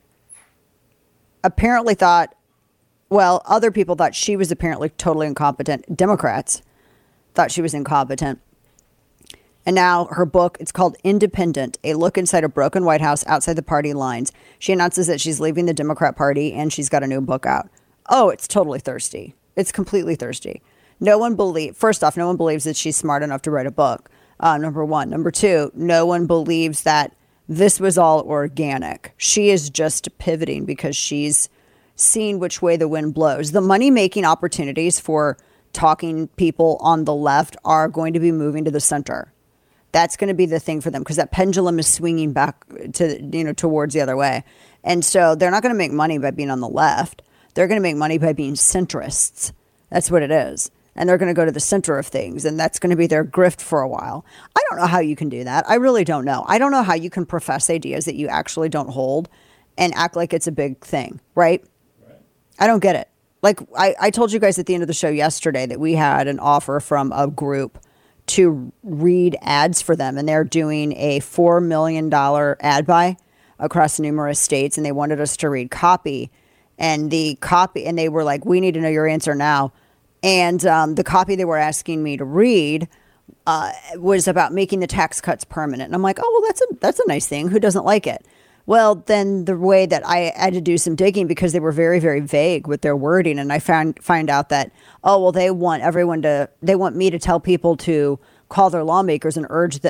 apparently thought, well, other people thought she was apparently totally incompetent. Democrats thought she was incompetent. And now her book, it's called Independent, A Look Inside a Broken White House Outside the Party Lines. She announces that she's leaving the Democrat Party and she's got a new book out. Oh, it's totally thirsty. It's completely thirsty. First off, no one believes that she's smart enough to write a book. Number one. Number two, no one believes that this was all organic. She is just pivoting because she's seen which way the wind blows. The money-making opportunities for talking people on the left are going to be moving to the center. That's going to be the thing for them because that pendulum is swinging back to, towards the other way. And so they're not going to make money by being on the left. They're going to make money by being centrists. That's what it is. And they're going to go to the center of things, and that's going to be their grift for a while. I don't know how you can do that. I really don't know. I don't know how you can profess ideas that you actually don't hold and act like it's a big thing, right? I don't get it. Like I told you guys at the end of the show yesterday that we had an offer from a group to read ads for them, and they're doing a $4 million ad buy across numerous states, and they wanted us to read copy. And they were like, we need to know your answer now. And the copy they were asking me to read was about making the tax cuts permanent. And I'm like, oh, well, that's a nice thing. Who doesn't like it? Well, then the way that I had to do some digging because they were very, very vague with their wording. And I find out that, oh, well, they want me to tell people to call their lawmakers and urge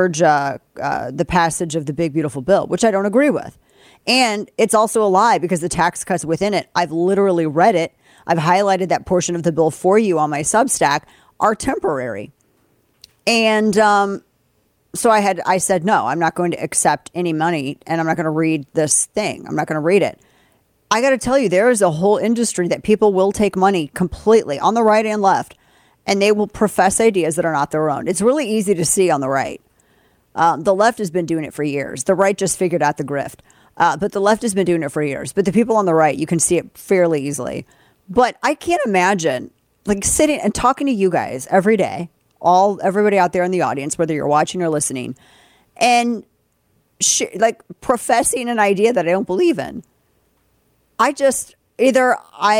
the passage of the big, beautiful bill, which I don't agree with. And it's also a lie because the tax cuts within it, I've literally read it. I've highlighted that portion of the bill for you on my Substack, are temporary. And so I said, no, I'm not going to accept any money and I'm not going to read this thing. I'm not going to read it. I got to tell you, there is a whole industry that people will take money completely on the right and left, and they will profess ideas that are not their own. It's really easy to see on the right. The left has been doing it for years. The right just figured out the grift. But the left has been doing it for years. But the people on the right, you can see it fairly easily. But I can't imagine like sitting and talking to you guys every day, everybody out there in the audience, whether you're watching or listening, and like professing an idea that I don't believe in. Either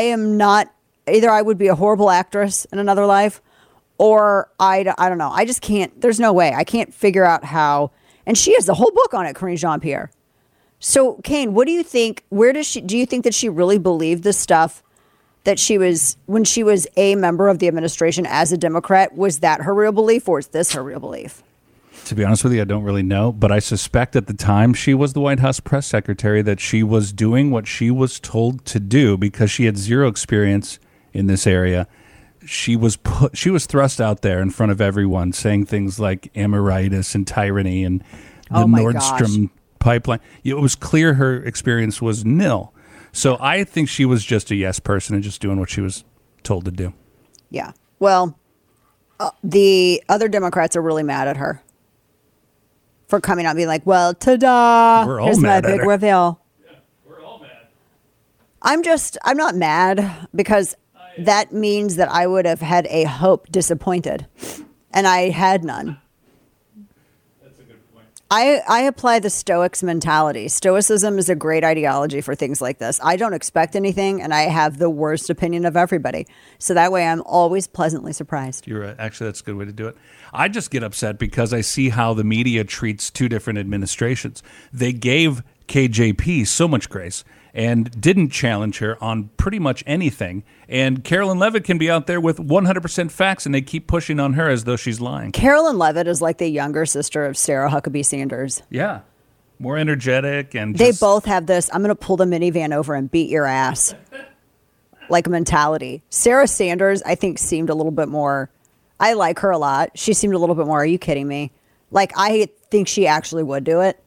I would be a horrible actress in another life, or I don't know. I just can't. There's no way. I can't figure out how. And she has the whole book on it, Karine Jean-Pierre. So, Kane, what do you think? Do you think that she really believed this stuff that when she was a member of the administration as a Democrat, was that her real belief, or is this her real belief? To be honest with you, I don't really know, but I suspect at the time she was the White House press secretary that she was doing what she was told to do because she had zero experience in this area. She was thrust out there in front of everyone saying things like Amoritis and tyranny and the Nord Stream pipeline. It was clear her experience was nil. So I think she was just a yes person and just doing what she was told to do. Yeah. Well, the other Democrats are really mad at her for coming out and being like, well, ta-da, here's my big reveal. Yeah, we're all mad. I'm not mad because that means that I would have had a hope disappointed, and I had none. I apply the Stoics mentality. Stoicism is a great ideology for things like this. I don't expect anything, and I have the worst opinion of everybody. So that way I'm always pleasantly surprised. You're right. Actually, that's a good way to do it. I just get upset because I see how the media treats two different administrations. They gave KJP so much grace and didn't challenge her on pretty much anything. And Carolyn Levitt can be out there with 100% facts, and they keep pushing on her as though she's lying. Carolyn Levitt is like the younger sister of Sarah Huckabee Sanders. Yeah. More energetic. And they both have this, I'm going to pull the minivan over and beat your ass, like mentality. Sarah Sanders, I think, seemed a little bit more, I like her a lot. She seemed a little bit more, are you kidding me? Like, I think she actually would do it.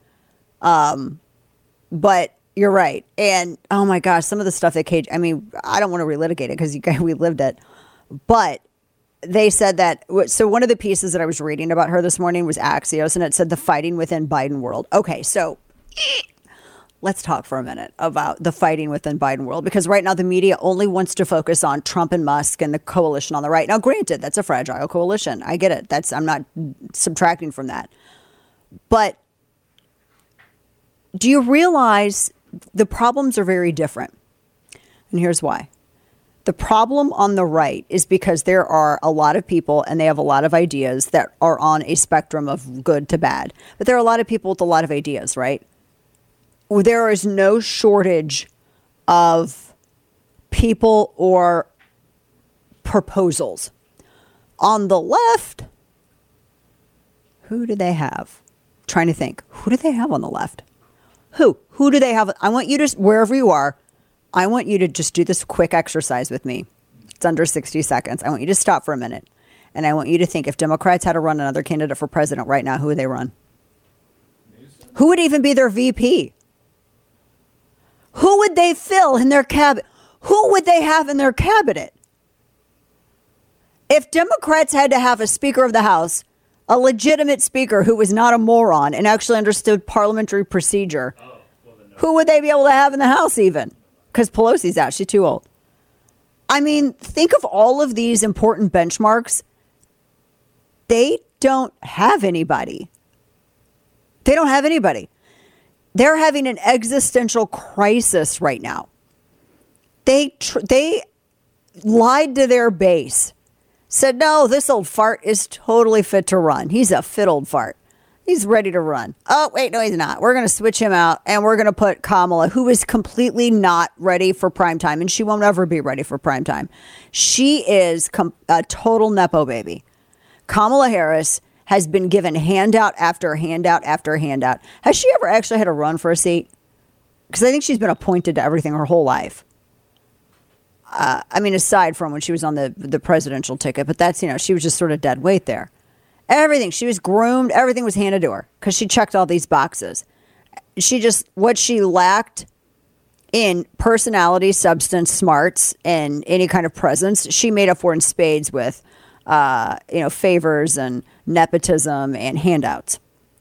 But you're right. And, oh, my gosh, some of the stuff that I mean, I don't want to relitigate it because we lived it. But they said that, so one of the pieces that I was reading about her this morning was Axios, and it said the fighting within Biden world. Okay, so let's talk for a minute about the fighting within Biden world, because right now the media only wants to focus on Trump and Musk and the coalition on the right. Now, granted, that's a fragile coalition. I get it. I'm not subtracting from that. But do you realize the problems are very different? And here's why. The problem on the right is because there are a lot of people and they have a lot of ideas that are on a spectrum of good to bad. But there are a lot of people with a lot of ideas, right? There is no shortage of people or proposals. On the left, who do they have? Trying to think. Who do they have on the left? Who do they have? I want you to, wherever you are, I want you to just do this quick exercise with me. It's under 60 seconds. I want you to stop for a minute. And I want you to think, if Democrats had to run another candidate for president right now, who would they run? Who would even be their VP? Who would they fill in their cabinet? Who would they have in their cabinet? If Democrats had to have a Speaker of the House, a legitimate speaker who was not a moron and actually understood parliamentary procedure, who would they be able to have in the House even? Because Pelosi's out. She's too old. I mean, think of all of these important benchmarks. They don't have anybody. They don't have anybody. They're having an existential crisis right now. They lied to their base. Said, no, this old fart is totally fit to run. He's a fit old fart. He's ready to run. Oh, wait, no, he's not. We're going to switch him out, and we're going to put Kamala, who is completely not ready for prime time, and she won't ever be ready for prime time. She is a total Nepo baby. Kamala Harris has been given handout after handout after handout. Has she ever actually had a run for a seat? Because I think she's been appointed to everything her whole life. I mean, aside from when she was on the presidential ticket, but that's, she was just sort of dead weight there. Everything. She was groomed. Everything was handed to her because she checked all these boxes. What she lacked in personality, substance, smarts, and any kind of presence, she made up for in spades with, favors and nepotism and handouts.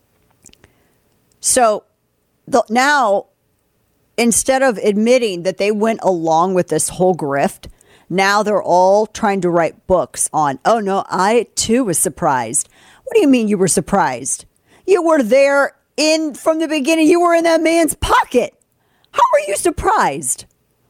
So now, instead of admitting that they went along with this whole grift, now they're all trying to write books on, oh no, I too was surprised. What do you mean you were surprised? You were there from the beginning. You were in that man's pocket. How were you surprised?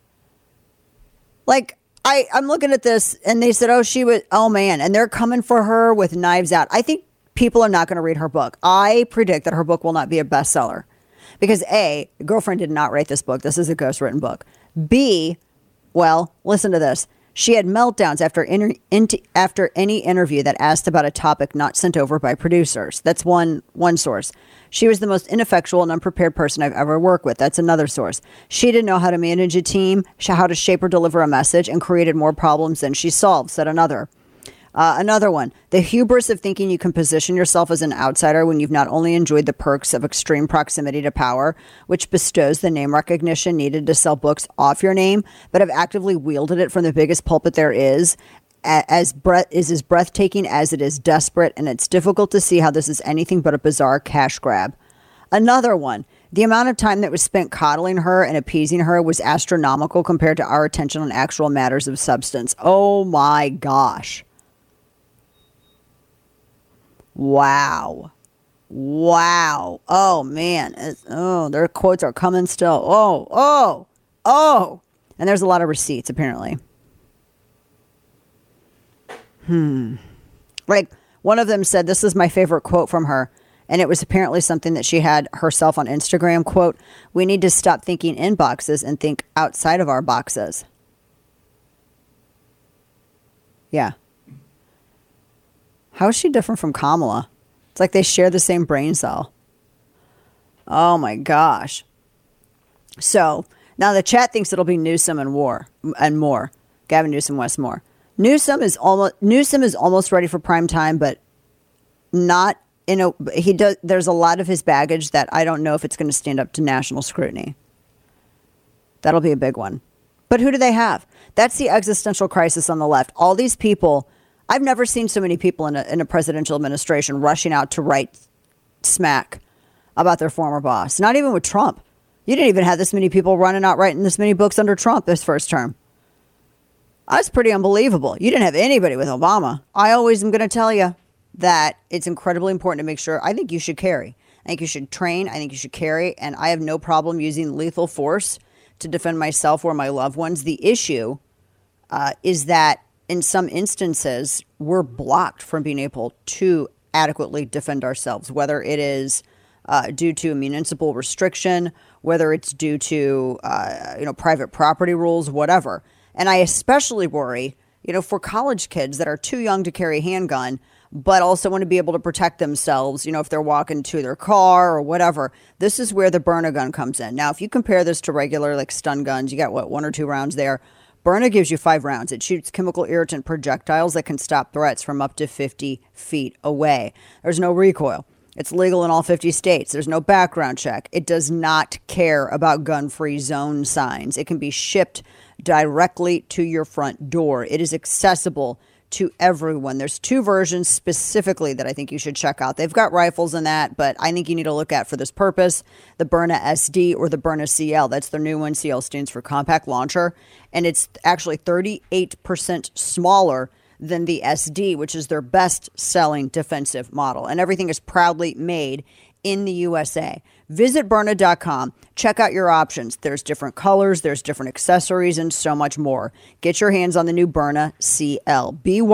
Like, I'm looking at this and they said, oh man. And they're coming for her with knives out. I think people are not going to read her book. I predict that her book will not be a bestseller because A, the girlfriend did not write this book. This is a ghostwritten book. B, Well, listen to this. She had meltdowns after any interview that asked about a topic not sent over by producers. That's one source. She was the most ineffectual and unprepared person I've ever worked with. That's another source. She didn't know how to manage a team, how to shape or deliver a message, and created more problems than she solved, said another. Another one, the hubris of thinking you can position yourself as an outsider when you've not only enjoyed the perks of extreme proximity to power, which bestows the name recognition needed to sell books off your name, but have actively wielded it from the biggest pulpit there is as breathtaking as it is desperate, and it's difficult to see how this is anything but a bizarre cash grab. Another one, the amount of time that was spent coddling her and appeasing her was astronomical compared to our attention on actual matters of substance. Oh my gosh. Wow. Oh, man. Their quotes are coming still. Oh. And there's a lot of receipts, apparently. Like, one of them said, this is my favorite quote from her. And it was apparently something that she had herself on Instagram. Quote, we need to stop thinking in boxes and think outside of our boxes. Yeah. How is she different from Kamala? It's like they share the same brain cell. Oh my gosh. So now the chat thinks it'll be Newsom and more. Gavin Newsom, Wes Moore. Newsom is almost ready for prime time, but not there's a lot of his baggage that I don't know if it's going to stand up to national scrutiny. That'll be a big one. But who do they have? That's the existential crisis on the left. All these people. I've never seen so many people in a presidential administration rushing out to write smack about their former boss. Not even with Trump. You didn't even have this many people running out writing this many books under Trump this first term. That's pretty unbelievable. You didn't have anybody with Obama. I always am going to tell you that it's incredibly important to make sure. I think you should carry. I think you should train. I think you should carry. And I have no problem using lethal force to defend myself or my loved ones. The issue is that in some instances, we're blocked from being able to adequately defend ourselves, whether it is due to a municipal restriction, whether it's due to private property rules, whatever. And I especially worry, for college kids that are too young to carry a handgun, but also want to be able to protect themselves, if they're walking to their car or whatever. This is where the Byrna gun comes in. Now, if you compare this to regular stun guns, you got 1 or 2 rounds there. Byrna gives you 5 rounds. It shoots chemical irritant projectiles that can stop threats from up to 50 feet away. There's no recoil. It's legal in all 50 states. There's no background check. It does not care about gun-free zone signs. It can be shipped directly to your front door. It is accessible to everyone. There's 2 versions specifically that I think you should check out. They've got rifles in that, but I think you need to look at for this purpose, the Byrna SD or the Byrna CL. That's their new one. CL stands for compact launcher. And it's actually 38% smaller than the SD, which is their best-selling defensive model. And everything is proudly made in the USA. Visit Byrna.com. Check out your options. There's different colors, there's different accessories, and so much more. Get your hands on the new Byrna CL.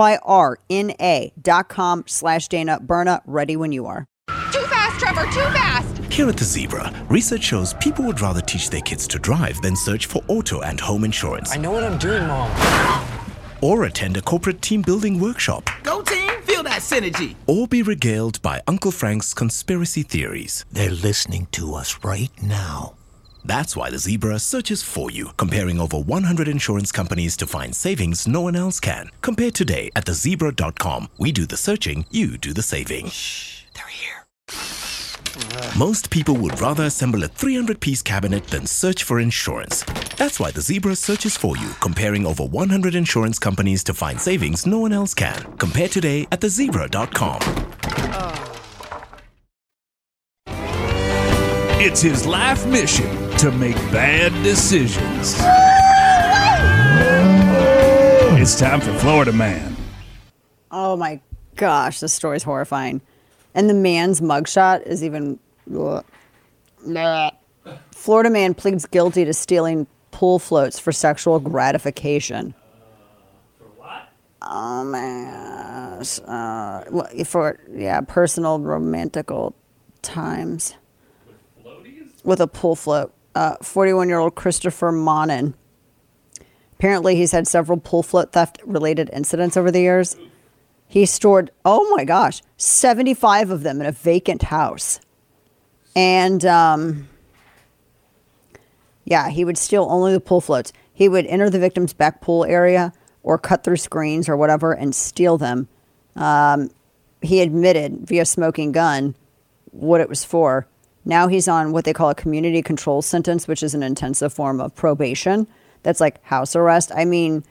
BYRNA.com/Dana. Byrna, ready when you are. Too fast, Trevor, too fast! Here at the Zebra, research shows people would rather teach their kids to drive than search for auto and home insurance. I know what I'm doing, Mom. Or attend a corporate team building workshop. Go team, feel that synergy. Or be regaled by Uncle Frank's conspiracy theories. They're listening to us right now. That's why the Zebra searches for you, comparing over 100 insurance companies to find savings no one else can. Compare today at thezebra.com. We do the searching, you do the saving. Shh, they're here. Most people would rather assemble a 300-piece cabinet than search for insurance. That's why the Zebra searches for you, comparing over 100 insurance companies to find savings no one else can. Compare today at thezebra.com. It's his life mission to make bad decisions. It's time for Florida Man. Oh my gosh, this story's horrifying. And the man's mugshot is even... Florida man pleads guilty to stealing pool floats for sexual gratification. For what? Oh my gosh. Personal romantical times. With a pool float. 41-year-old Christopher Monin Apparently, he's had several pool float theft-related incidents over the years. He stored, 75 of them in a vacant house. And, he would steal only the pool floats. He would enter the victim's back pool area or cut through screens or whatever and steal them. He admitted via smoking gun what it was for. Now he's on what they call a community control sentence, which is an intensive form of probation. That's like house arrest. I mean,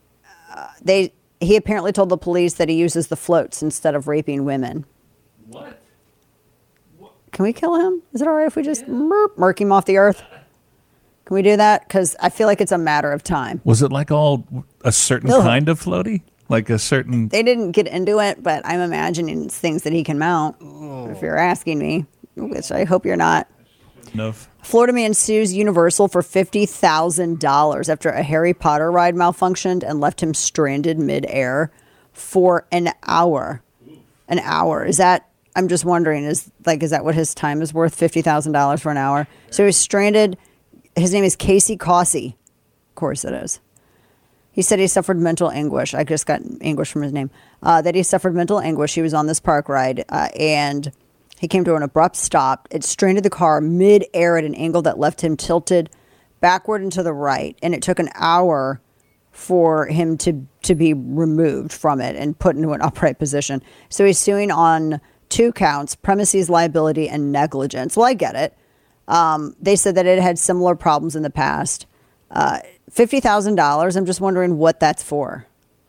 he apparently told the police that he uses the floats instead of raping women. What? Can we kill him? Is it all right if we just murk him off the earth? Can we do that? Because I feel like it's a matter of time. Was it like all a certain kind of floaty? Like a certain... They didn't get into it, but I'm imagining it's things that he can mount, if you're asking me, which I hope you're not. Enough. Florida man sues Universal for $50,000 after a Harry Potter ride malfunctioned and left him stranded midair for an hour. An hour. Is that, I'm just wondering, is that what his time is worth? $50,000 for an hour? So he's stranded. His name is Casey Causey. Of course it is. He said he suffered mental anguish. I just got anguish from his name. That he suffered mental anguish. He was on this park ride and he came to an abrupt stop. It stranded the car mid-air at an angle that left him tilted backward and to the right. And it took an hour for him to be removed from it and put into an upright position. So he's suing on 2 counts, premises liability and negligence. Well, I get it. They said that it had similar problems in the past. $50,000. I'm just wondering what that's for.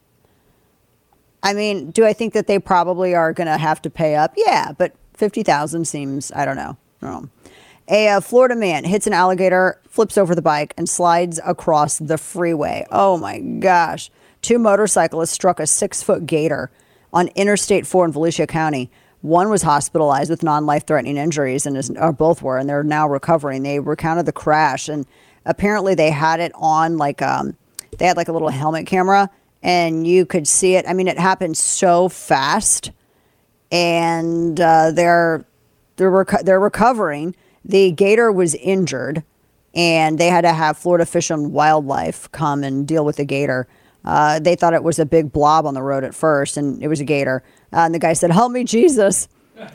I mean, do I think that they probably are going to have to pay up? Yeah, but $50,000 seems, I don't know. A Florida man hits an alligator, flips over the bike, and slides across the freeway. Oh my gosh. 2 motorcyclists struck a 6-foot gator on Interstate 4 in Volusia County. One was hospitalized with non-life-threatening injuries, and both were, and they're now recovering. They recounted the crash, and apparently they had it on they had like a little helmet camera, and you could see it. I mean, it happened so fast, and they're recovering. The gator was injured, and they had to have Florida Fish and Wildlife come and deal with the gator. They thought it was a big blob on the road at first, and it was a gator. And the guy said, "Help me, Jesus."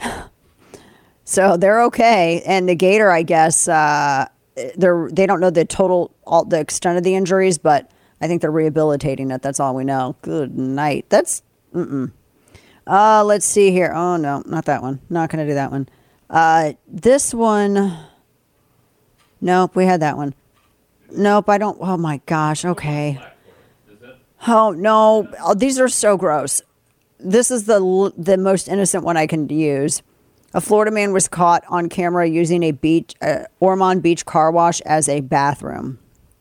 So they're okay. And the gator, I guess, they don't know the extent of the injuries, but I think they're rehabilitating it. That's all we know. Good night. Let's see here. Oh, no, not that one. Not going to do that one. This one. Nope, we had that one. Nope, I don't. Oh, my gosh. Okay. Oh, no. Oh, these are so gross. This is the most innocent one I can use. A Florida man was caught on camera using a Ormond Beach car wash as a bathroom.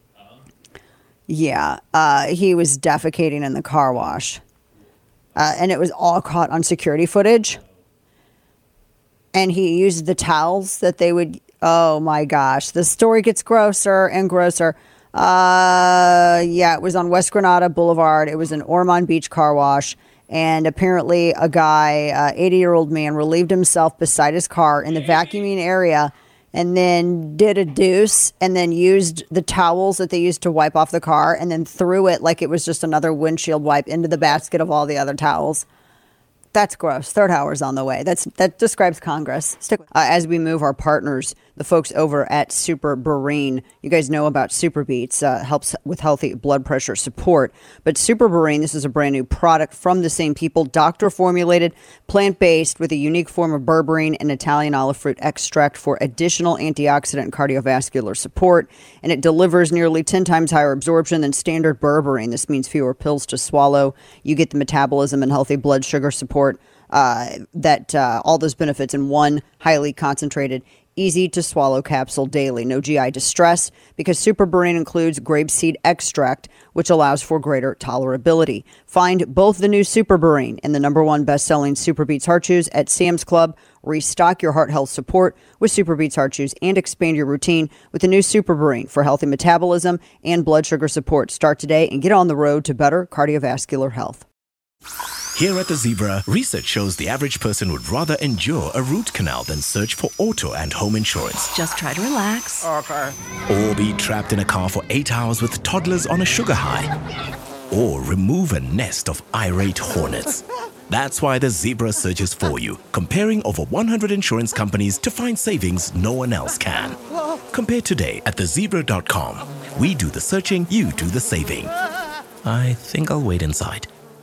Yeah, he was defecating in the car wash. And it was all caught on security footage. And he used the towels that they would... Oh, my gosh. The story gets grosser and grosser. It was on West Granada Boulevard. It was an Ormond Beach car wash. And apparently a guy, 80-year-old man, relieved himself beside his car in the vacuuming area and then did a deuce and then used the towels that they used to wipe off the car and then threw it like it was just another windshield wipe into the basket of all the other towels. That's gross. Third hour's on the way. That describes Congress. Stick with as we move our partners, the folks over at Super Berine. You guys know about Super Beets, helps with healthy blood pressure support. But Super Berine, this is a brand new product from the same people, doctor formulated, plant-based with a unique form of berberine and Italian olive fruit extract for additional antioxidant and cardiovascular support. And it delivers nearly 10 times higher absorption than standard berberine. This means fewer pills to swallow. You get the metabolism and healthy blood sugar support. All those benefits in one highly concentrated, easy to swallow capsule daily. No GI distress because Super Berine includes grapeseed extract, which allows for greater tolerability. Find both the new Super Berine and the #1 best-selling Super Beets Heart Chews at Sam's Club. Restock your heart health support with Super Beets Heart Chews and expand your routine with the new Super Berine for healthy metabolism and blood sugar support. Start today and get on the road to better cardiovascular health. Here at the Zebra, research shows the average person would rather endure a root canal than search for auto and home insurance. Just try to relax. Okay. Or be trapped in a car for 8 hours with toddlers on a sugar high. Or remove a nest of irate hornets. That's why the Zebra searches for you, comparing over 100 insurance companies to find savings no one else can. Compare today at thezebra.com. We do the searching, you do the saving. I think I'll wait inside.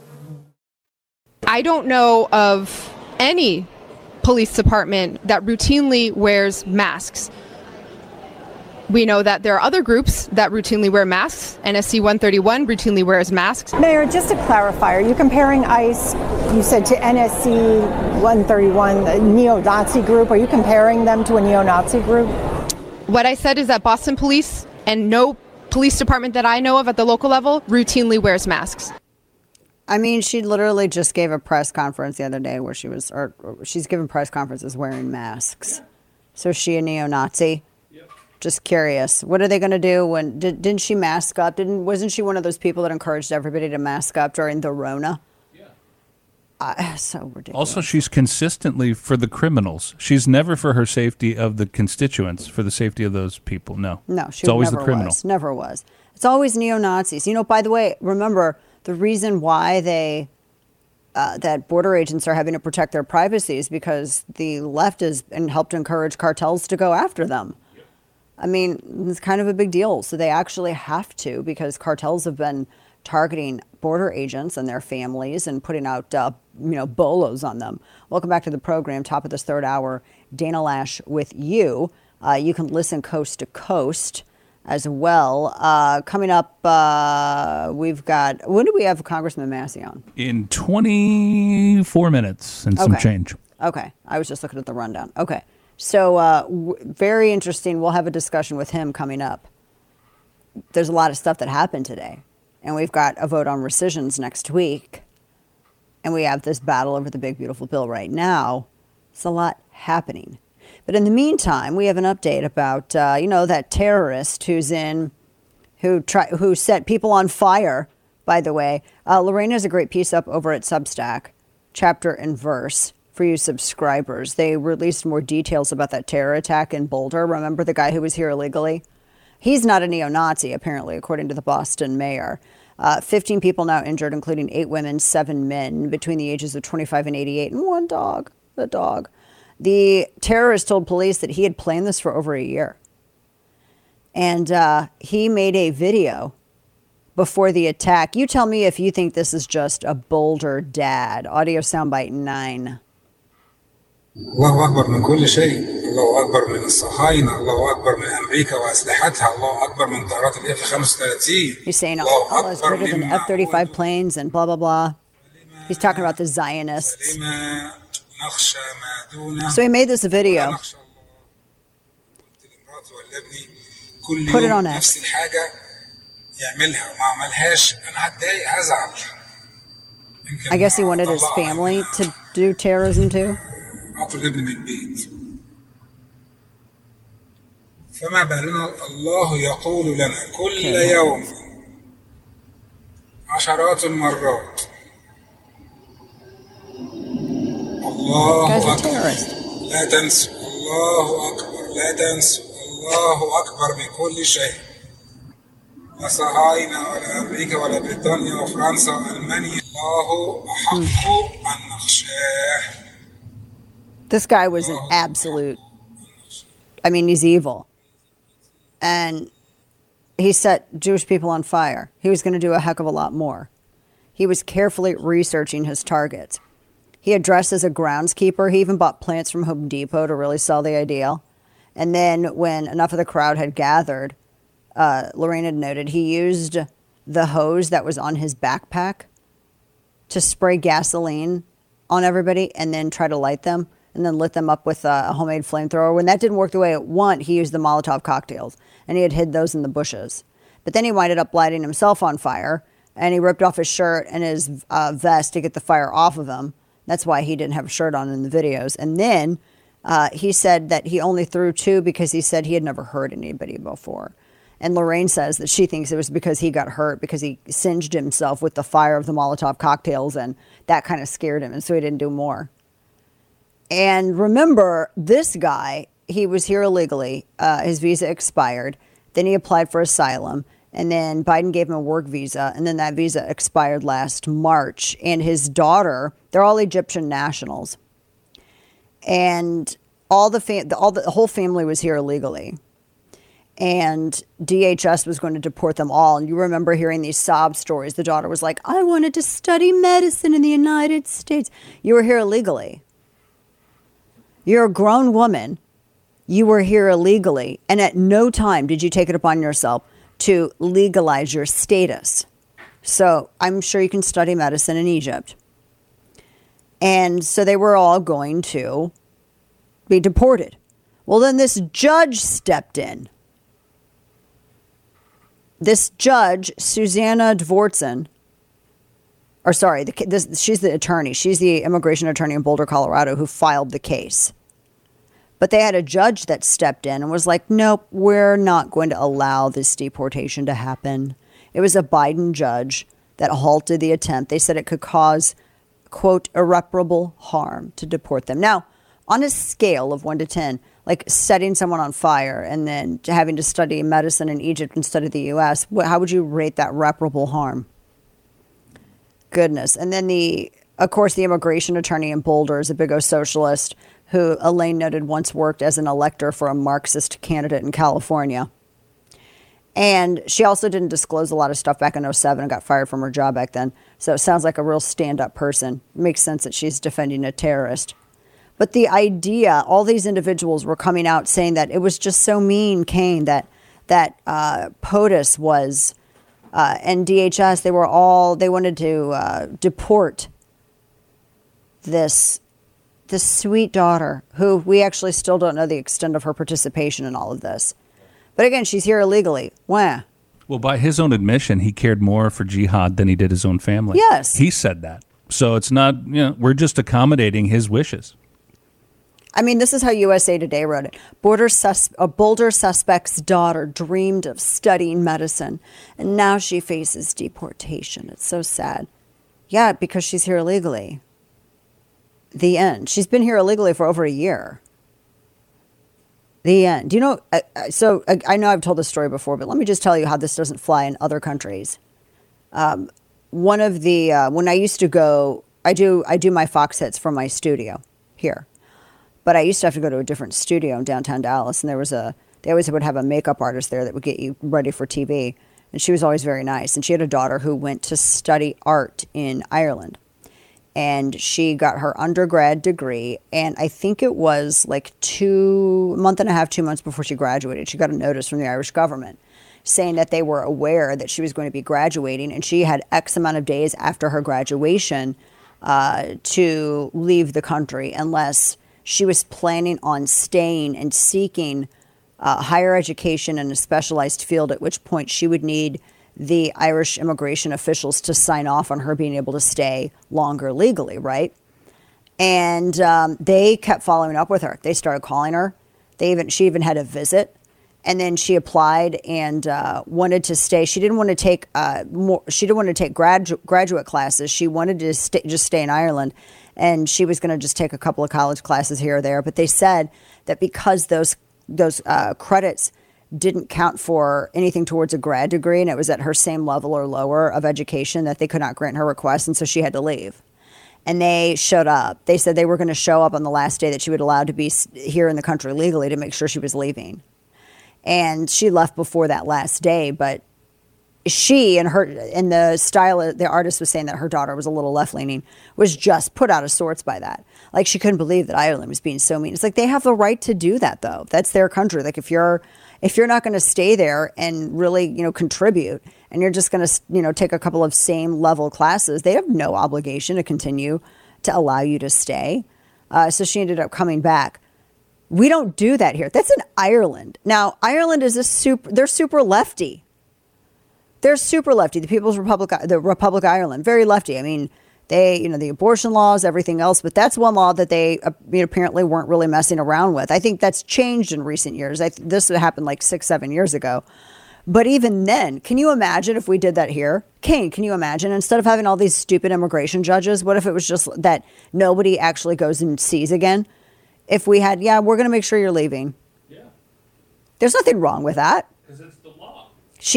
I don't know of any police department that routinely wears masks. We know that there are other groups that routinely wear masks. NSC 131 routinely wears masks. Mayor, just to clarify, are you comparing ICE, you said, to NSC 131, a neo-Nazi group? Are you comparing them to a neo-Nazi group? What I said is that Boston Police and no police department that I know of at the local level routinely wears masks. I mean, she literally just gave a press conference the other day where she's given press conferences wearing masks. So is she a neo-Nazi? Yep. Just curious. What are they going to do didn't she mask up? Wasn't she one of those people that encouraged everybody to mask up during the Rona? Yeah. So ridiculous. Also, she's consistently for the criminals. She's never for her safety of the constituents, for the safety of those people. No. No, it's always the criminal. Never was. It's always neo-Nazis. You know, by the way, remember, the reason why that border agents are having to protect their privacy is because the left has helped encourage cartels to go after them. Yep. I mean, it's kind of a big deal. So they actually have to, because cartels have been targeting border agents and their families and putting out, bolos on them. Welcome back to the program. Top of this third hour, Dana Loesch with you. You can listen coast to coast as well. Coming up, we've got, when do we have Congressman Massey on? In 24 minutes and some change. Okay. I was just looking at the rundown. Okay. So very interesting. We'll have a discussion with him coming up. There's a lot of stuff that happened today. And we've got a vote on rescissions next week. And we have this battle over the big, beautiful bill right now. It's a lot happening. But in the meantime, we have an update about, that terrorist who set people on fire, by the way. Lorraine has a great piece up over at Substack, chapter and verse, for you subscribers. They released more details about that terror attack in Boulder. Remember the guy who was here illegally? He's not a neo-Nazi, apparently, according to the Boston mayor. 15 people now injured, including 8 women, 7 men between the ages of 25 and 88, and 1 dog, the dog. The terrorist told police that he had planned this for over a year. And he made a video before the attack. You tell me if you think this is just a Boulder dad. Audio soundbite 9. الله أكبر من كل شيء، الله أكبر من الصهاينة، الله أكبر من أمريكا وأسلحتها، الله أكبر من طائرات F-35. He's saying Allah is greater than F-35 planes and blah, blah, blah. He's talking about the Zionists. So he made this video. Put it on X. I guess he wanted his family to do terrorism too. فما بالنا الله يقول لنا كل يوم عشرات المرات الله أكبر لا تنسوا الله أكبر لا تنسوا الله أكبر من كل شيء لا صهاينة ولا أمريكا ولا بريطانيا وفرنسا وألمانيا الله أحق أن نخشاه. This guy was an absolute, he's evil. And he set Jewish people on fire. He was going to do a heck of a lot more. He was carefully researching his targets. He had dressed as a groundskeeper. He even bought plants from Home Depot to really sell the idea. And then when enough of the crowd had gathered, Lorraine had noted he used the hose that was on his backpack to spray gasoline on everybody and then try to light them. And then lit them up with a homemade flamethrower. When that didn't work the way it wanted, he used the Molotov cocktails. And he had hid those in the bushes. But then he winded up lighting himself on fire. And he ripped off his shirt and his vest to get the fire off of him. That's why he didn't have a shirt on in the videos. And then he said that he only threw 2 because he said he had never hurt anybody before. And Lorraine says that she thinks it was because he got hurt because he singed himself with the fire of the Molotov cocktails and that kind of scared him, and so he didn't do more. And remember, this guy, he was here illegally. His visa expired. Then he applied for asylum. And then Biden gave him a work visa. And then that visa expired last March. And his daughter, they're all Egyptian nationals. And the whole family was here illegally. And DHS was going to deport them all. And you remember hearing these sob stories. The daughter was like, I wanted to study medicine in the United States. You were here illegally. You're a grown woman. You were here illegally. And at no time did you take it upon yourself to legalize your status. So I'm sure you can study medicine in Egypt. And so they were all going to be deported. Well, then this judge stepped in. This judge, Susanna Dvortson, or sorry, she's the attorney. She's the immigration attorney in Boulder, Colorado, who filed the case. But they had a judge that stepped in and was like, nope, we're not going to allow this deportation to happen. It was a Biden judge that halted the attempt. They said it could cause, quote, irreparable harm to deport them. Now, on a scale of 1 to 10, like setting someone on fire and then having to study medicine in Egypt instead of the U.S., how would you rate that irreparable harm? Goodness. And then of course, the immigration attorney in Boulder is a big O socialist who Elaine noted once worked as an elector for a Marxist candidate in California. And she also didn't disclose a lot of stuff back in 2007 and got fired from her job back then. So it sounds like a real stand-up person. It makes sense that she's defending a terrorist. But the idea, all these individuals were coming out saying that it was just so mean, Kane, that POTUS was, and DHS, they wanted to deport this sweet daughter, who we actually still don't know the extent of her participation in all of this. But again, she's here illegally. Wah. Well, by his own admission, he cared more for jihad than he did his own family. Yes. He said that. So it's not, we're just accommodating his wishes. I mean, this is how USA Today wrote it. A Boulder suspect's daughter dreamed of studying medicine, and now she faces deportation. It's so sad. Yeah, because she's here illegally. The end. She's been here illegally for over a year. The end. Do you know, so I know I've told this story before, but let me just tell you how this doesn't fly in other countries. One of the, when I used to go, I do my Fox hits from my studio here. But I used to have to go to a different studio in downtown Dallas, and they always would have a makeup artist there that would get you ready for TV. And she was always very nice. And she had a daughter who went to study art in Ireland. And she got her undergrad degree, and I think it was like 2 months before she graduated, she got a notice from the Irish government saying that they were aware that she was going to be graduating, and she had X amount of days after her graduation to leave the country unless she was planning on staying and seeking higher education in a specialized field, at which point she would need the Irish immigration officials to sign off on her being able to stay longer legally, right? And they kept following up with her. They started calling her. She even had a visit. And then she applied and wanted to stay. She didn't want to take She didn't want to take graduate classes. She wanted to just stay in Ireland. And she was going to just take a couple of college classes here or there. But they said that because those credits didn't count for anything towards a grad degree, and it was at her same level or lower of education, that they could not grant her request, and so she had to leave. And they showed up. They said they were going to show up on the last day that she was allowed to be here in the country legally to make sure she was leaving. And she left before that last day, but she and the artist was saying that her daughter was a little left-leaning, was just put out of sorts by that. Like, she couldn't believe that Ireland was being so mean. It's like, they have the right to do that, though. That's their country. Like, if you're not going to stay there and really, contribute, and you're just going to, take a couple of same level classes, they have no obligation to continue to allow you to stay. So she ended up coming back. We don't do that here. That's in Ireland. Now, Ireland is they're super lefty. They're super lefty. The People's Republic, the Republic of Ireland, very lefty. I mean, they, the abortion laws, everything else, but that's one law that they apparently weren't really messing around with. I think that's changed in recent years. This happened like 6-7 years ago. But even then, can you imagine if we did that here? Kane, can you imagine? Instead of having all these stupid immigration judges, what if it was just that nobody actually goes and sees again? If we had, we're going to make sure you're leaving. Yeah. There's nothing wrong with that. Because it's the law.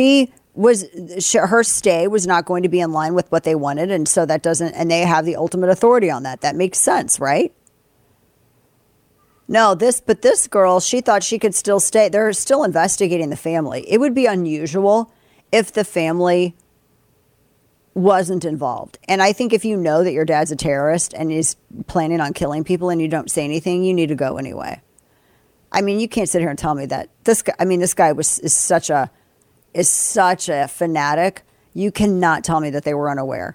Her stay was not going to be in line with what they wanted. And so that doesn't, and they have the ultimate authority on that. That makes sense, right? No, but this girl, she thought she could still stay. They're still investigating the family. It would be unusual if the family wasn't involved. And I think if you know that your dad's a terrorist and is planning on killing people and you don't say anything, you need to go anyway. I mean, you can't sit here and tell me that this guy is such a fanatic. You cannot tell me that they were unaware.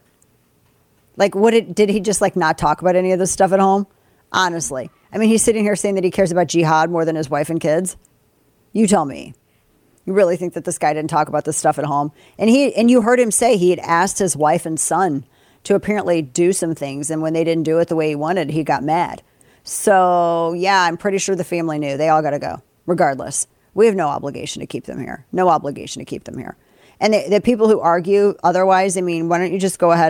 Like, did he just like not talk about any of this stuff at home? Honestly. I mean, he's sitting here saying that he cares about jihad more than his wife and kids. You tell me. You really think that this guy didn't talk about this stuff at home? And you heard him say he had asked his wife and son to apparently do some things. And when they didn't do it the way he wanted, he got mad. So, yeah, I'm pretty sure the family knew. They all got to go, regardless. We have no obligation to keep them here. No obligation to keep them here. And the people who argue otherwise, I mean, why don't you just go ahead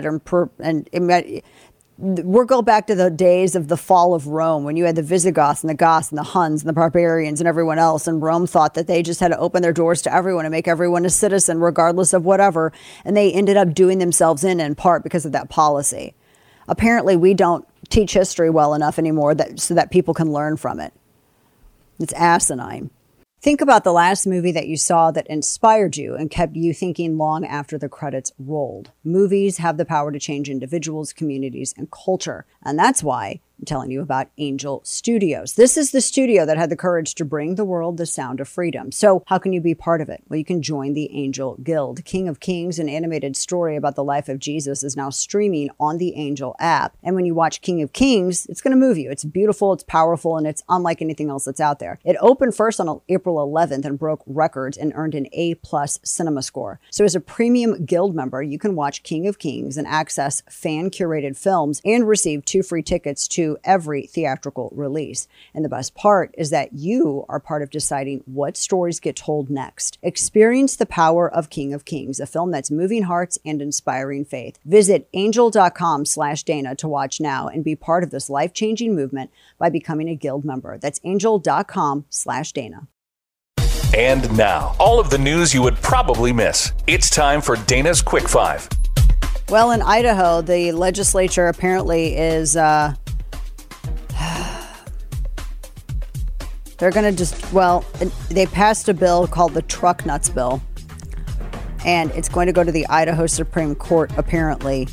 and we'll go back to the days of the fall of Rome when you had the Visigoths and the Goths and the Huns and the barbarians and everyone else. And Rome thought that they just had to open their doors to everyone and make everyone a citizen regardless of whatever. And they ended up doing themselves in part because of that policy. Apparently, we don't teach history well enough anymore so that people can learn from it. It's asinine. Think about the last movie that you saw that inspired you and kept you thinking long after the credits rolled. Movies have the power to change individuals, communities, and culture. And that's why I'm telling you about Angel Studios. This is the studio that had the courage to bring the world the sound of freedom. So how can you be part of it? Well, you can join the Angel Guild. King of Kings, an animated story about the life of Jesus, is now streaming on the Angel app. And when you watch King of Kings, it's going to move you. It's beautiful, it's powerful, and it's unlike anything else that's out there. It opened first on April 11th and broke records and earned an A+ cinema score. So as a premium Guild member, you can watch King of Kings and access fan-curated films and receive 2 free tickets to every theatrical release. And the best part is that you are part of deciding what stories get told next. Experience the power of King of Kings, a film that's moving hearts and inspiring faith. Visit angel.com/Dana to watch now and be part of this life-changing movement by becoming a Guild member. That's angel.com/Dana. And now, all of the news you would probably miss. It's time for Dana's Quick 5. Well, in Idaho, the legislature apparently is they're going to they passed a bill called the Truck Nuts Bill, and it's going to go to the Idaho Supreme Court, apparently.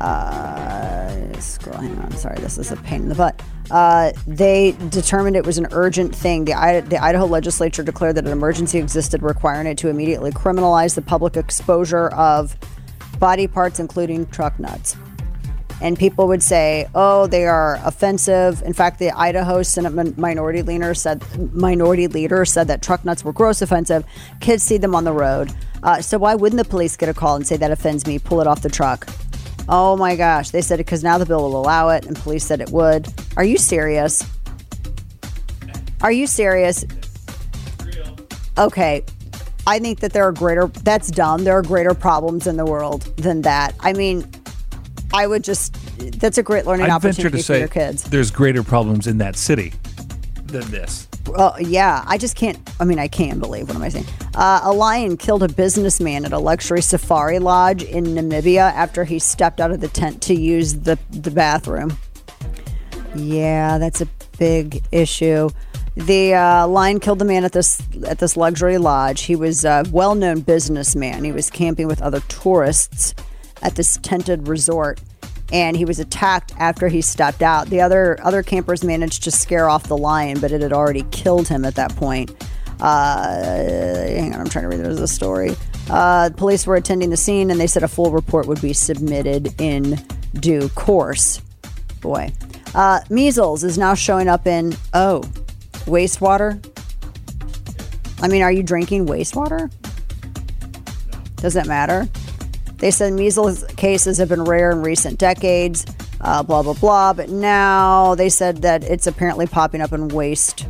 Hang on. Sorry, this is a pain in the butt. They determined it was an urgent thing. The Idaho legislature declared that an emergency existed, requiring it to immediately criminalize the public exposure of body parts, including truck nuts. And people would say, oh, they are offensive. In fact, the Idaho Senate minority leader said that truck nuts were gross offensive. Kids see them on the road. So why wouldn't the police get a call and say that offends me? Pull it off the truck. Oh my gosh. They said it because now the bill will allow it, and police said it would. Are you serious? Are you serious? Okay. I think that that's dumb. There are greater problems in the world than that. I mean, that's a great learning opportunity for your kids. There's greater problems in that city than this. Yeah, I can't believe, what am I saying? A lion killed a businessman at a luxury safari lodge in Namibia after he stepped out of the tent to use the bathroom. Yeah, that's a big issue. The lion killed the man at this luxury lodge. He was a well-known businessman. He was camping with other tourists at this tented resort, and he was attacked after he stepped out. The other campers managed to scare off the lion, but it had already killed him at that point. Hang on, I'm trying to read the story. Police were attending the scene, and they said a full report would be submitted in due course. Boy. Measles is now showing up in, wastewater? I mean, are you drinking wastewater? Does it matter? They said measles cases have been rare in recent decades, blah, blah, blah. But now they said that it's apparently popping up in waste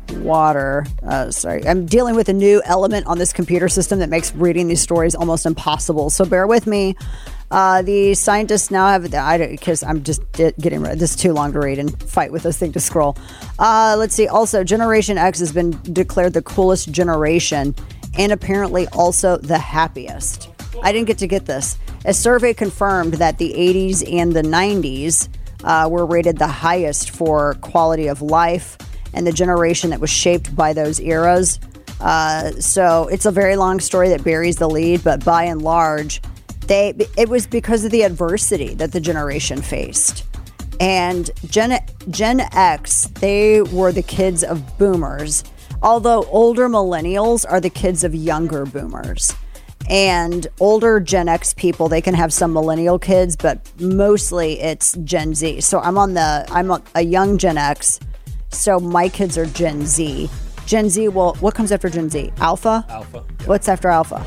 water. Sorry, I'm dealing with a new element on this computer system that makes reading these stories almost impossible. So bear with me. The scientists now have, because I'm just getting rid of this, is too long to read and fight with this thing to scroll. Let's see. Also, Generation X has been declared the coolest generation and apparently also the happiest. I didn't get this. A survey confirmed that the 80s and the 90s were rated the highest for quality of life and the generation that was shaped by those eras. So it's a very long story that buries the lead, but by and large, it was because of the adversity that the generation faced. And Gen X, they were the kids of boomers, although older millennials are the kids of younger boomers. And older Gen X people, they can have some millennial kids, but mostly it's Gen Z. So I'm a young Gen X, so my kids are Gen Z. Gen Z, well, what comes after Gen Z? Alpha? Alpha. What's after Alpha?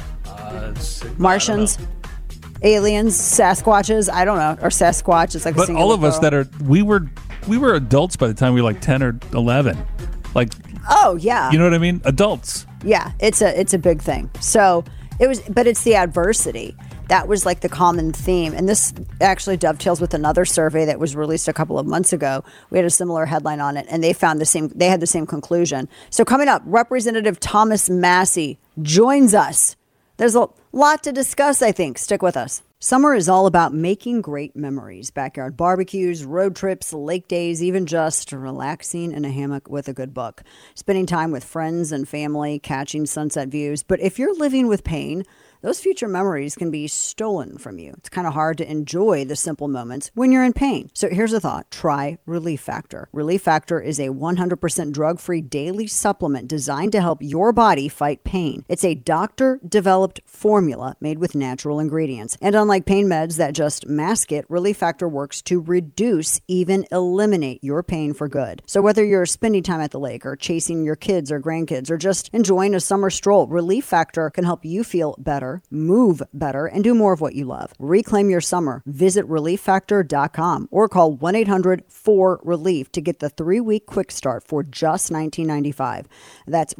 Martians, aliens, Sasquatches. I don't know, or Sasquatch. It's like. But all of us that are we were adults by the time we were like 10 or 11, like. Oh yeah. You know what I mean? Adults. Yeah, it's a big thing. So it was, but it's the adversity that was like the common theme, and this actually dovetails with another survey that was released a couple of months ago. We had a similar headline on it, and they found they had the same conclusion. So coming up, Representative Thomas Massie joins us. There's a lot to discuss, I think. Stick with us. Summer is all about making great memories. Backyard barbecues, road trips, lake days, even just relaxing in a hammock with a good book. Spending time with friends and family, catching sunset views. But if you're living with pain, those future memories can be stolen from you. It's kind of hard to enjoy the simple moments when you're in pain. So here's a thought. Try Relief Factor. Relief Factor is a 100% drug-free daily supplement designed to help your body fight pain. It's a doctor-developed formula made with natural ingredients. And unlike pain meds that just mask it, Relief Factor works to reduce, even eliminate your pain for good. So whether you're spending time at the lake or chasing your kids or grandkids or just enjoying a summer stroll, Relief Factor can help you feel better, move better, and do more of what you love. Reclaim your summer. Visit ReliefFactor.com or call 1-800-4RELIEF to get the 3-week quick start for just $19.95. That's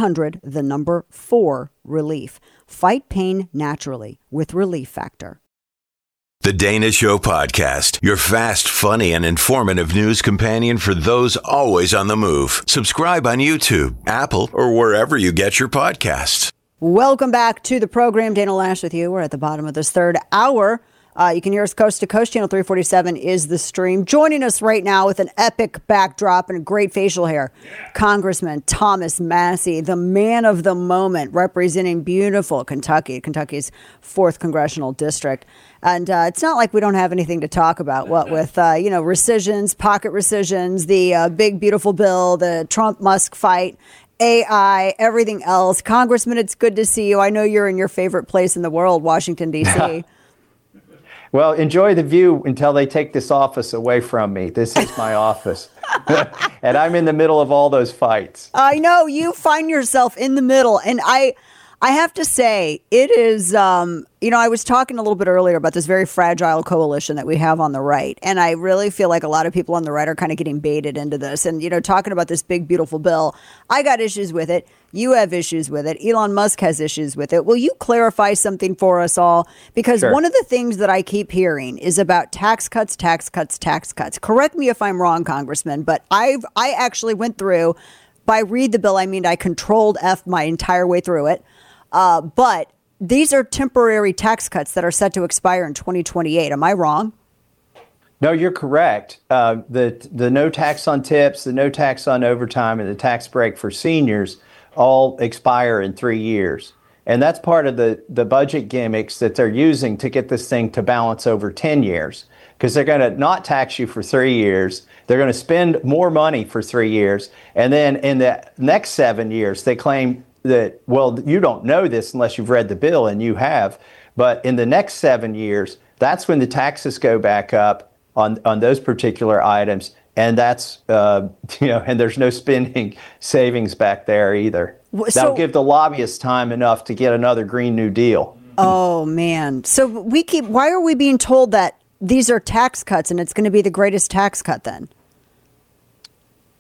1-800-4RELIEF. Fight pain naturally with Relief Factor. The Dana Show Podcast, your fast, funny, and informative news companion for those always on the move. Subscribe on YouTube, Apple, or wherever you get your podcasts. Welcome back to the program. Dana Lash with you. We're at the bottom of this third hour. You can hear us coast to coast. Channel 347 is the stream. Joining us right now with an epic backdrop and great facial hair, Congressman Thomas Massie, the man of the moment, representing beautiful Kentucky, Kentucky's 4th congressional district. And it's not like we don't have anything to talk about. What with rescissions, pocket rescissions, the big beautiful bill, the Trump-Musk fight, AI, everything else. Congressman, it's good to see you. I know you're in your favorite place in the world, Washington, D.C. Well, enjoy the view until they take this office away from me. This is my office. And I'm in the middle of all those fights. I know you find yourself in the middle. And I have to say, it is, I was talking a little bit earlier about this very fragile coalition that we have on the right. And I really feel like a lot of people on the right are kind of getting baited into this. And, talking about this big, beautiful bill, I got issues with it. You have issues with it. Elon Musk has issues with it. Will you clarify something for us all? Because One of the things that I keep hearing is about tax cuts, tax cuts, tax cuts. Correct me if I'm wrong, Congressman, but I actually went through, by read the bill, I mean I controlled F my entire way through it. But these are temporary tax cuts that are set to expire in 2028. Am I wrong? No, you're correct. The no tax on tips, the no tax on overtime, and the tax break for seniors all expire in 3 years. And that's part of the budget gimmicks that they're using to get this thing to balance over 10 years. Because they're going to not tax you for 3 years. They're going to spend more money for 3 years. And then in the next 7 years, they claim that, well, you don't know this unless you've read the bill, and you have. But in the next 7 years, that's when the taxes go back up on those particular items. And that's, and there's no spending savings back there either. That'll give the lobbyists time enough to get another Green New Deal. Oh, man. So why are we being told that these are tax cuts and it's going to be the greatest tax cut then?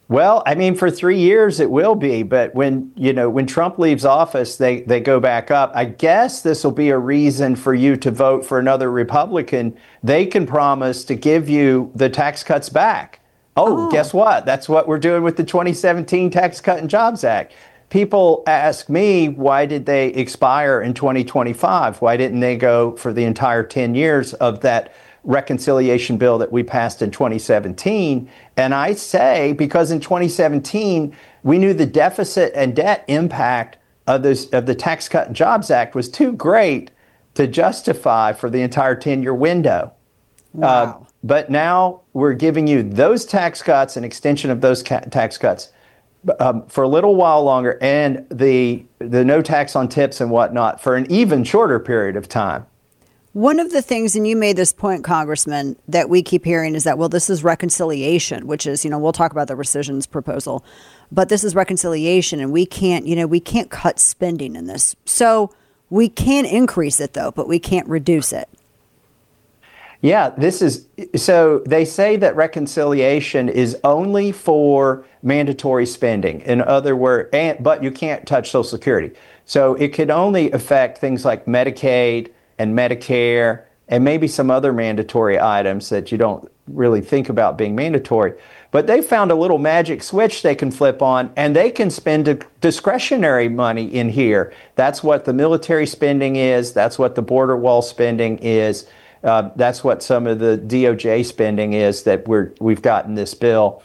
Well, I mean, for 3 years it will be, but when Trump leaves office, they go back up. I guess this will be a reason for you to vote for another Republican. They can promise to give you the tax cuts back. Oh, guess what? That's what we're doing with the 2017 Tax Cut and Jobs Act. People ask me, why did they expire in 2025? Why didn't they go for the entire 10 years of that reconciliation bill that we passed in 2017? And I say, because in 2017, we knew the deficit and debt impact of the Tax Cut and Jobs Act was too great to justify for the entire 10-year window. Wow. But now we're giving you those tax cuts, an extension of those tax cuts for a little while longer, and the no tax on tips and whatnot for an even shorter period of time. One of the things, and you made this point, Congressman, that we keep hearing is that, well, this is reconciliation, which is, we'll talk about the rescissions proposal, but this is reconciliation, and we can't cut spending in this. So we can increase it, though, but we can't reduce it. Yeah, so they say that reconciliation is only for mandatory spending. In other words, but you can't touch Social Security. So it could only affect things like Medicaid and Medicare and maybe some other mandatory items that you don't really think about being mandatory. But they found a little magic switch they can flip on, and they can spend discretionary money in here. That's what the military spending is. That's what the border wall spending is. That's what some of the DOJ spending is that we've got in this bill.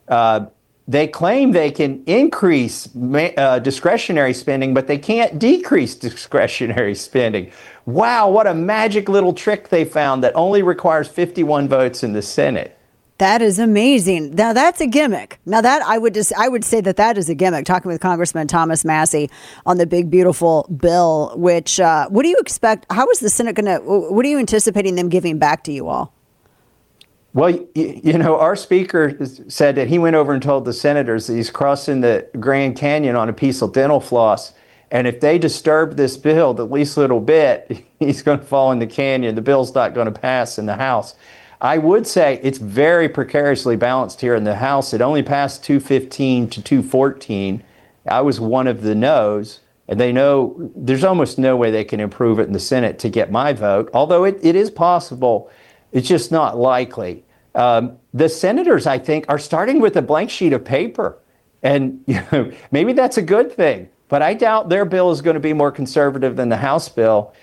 They claim they can increase discretionary spending, but they can't decrease discretionary spending. Wow, what a magic little trick they found that only requires 51 votes in the Senate. That is amazing. Now that's a gimmick. Now that I would say that is a gimmick. Talking with Congressman Thomas Massie on the big beautiful bill, which what do you expect? How is the Senate going to? What are you anticipating them giving back to you all? Well, our speaker said that he went over and told the senators that he's crossing the Grand Canyon on a piece of dental floss, and if they disturb this bill the least little bit, he's going to fall in the canyon. The bill's not going to pass in the House. I would say it's very precariously balanced here in the House. It only passed 215 to 214. I was one of the no's, and they know there's almost no way they can improve it in the Senate to get my vote, although it is possible. It's just not likely. The senators, I think, are starting with a blank sheet of paper, and maybe that's a good thing, but I doubt their bill is going to be more conservative than the House bill.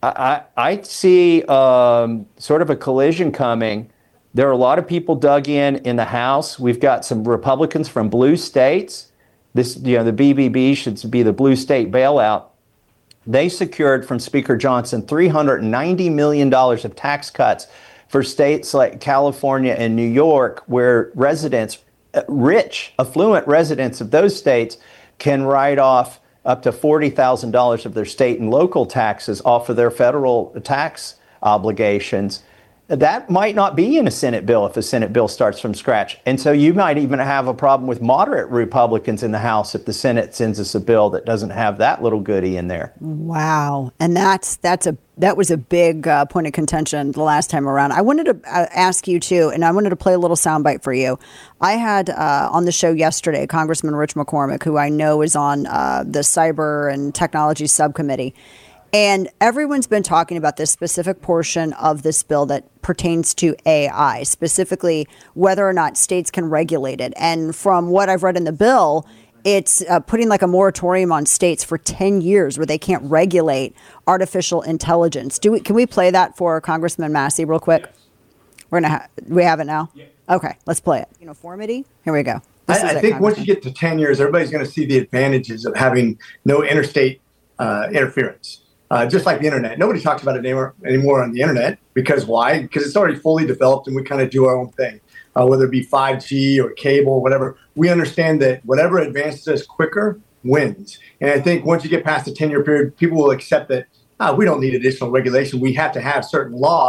I see sort of a collision coming. There are a lot of people dug in the House. We've got some Republicans from blue states. The BBB should be the blue state bailout. They secured from Speaker Johnson $390 million of tax cuts for states like California and New York, where residents, rich, affluent residents of those states, can write off up to $40,000 of their state and local taxes off of their federal tax obligations. That might not be in a Senate bill if a Senate bill starts from scratch. And so you might even have a problem with moderate Republicans in the House if the Senate sends us a bill that doesn't have that little goodie in there. Wow. And that was a big point of contention the last time around. I wanted to ask you too, and I wanted to play a little soundbite for you. I had on the show yesterday, Congressman Rich McCormick, who I know is on the Cyber and Technology Subcommittee. And everyone's been talking about this specific portion of this bill that pertains to AI, specifically whether or not states can regulate it. And from what I've read in the bill, it's putting like a moratorium on states for 10 years where they can't regulate artificial intelligence. Can we play that for Congressman Massie real quick? Yes. We have it now? Yeah. Okay, let's play it. Uniformity. Here we go. I think once you get to 10 years, everybody's going to see the advantages of having no interstate interference. Just like the internet. Nobody talks about it anymore on the internet. Because why? Because it's already fully developed and we kind of do our own thing. Whether it be 5G or cable, whatever. We understand that whatever advances us quicker wins. And I think once you get past the 10-year period, people will accept that we don't need additional regulation. We have to have certain laws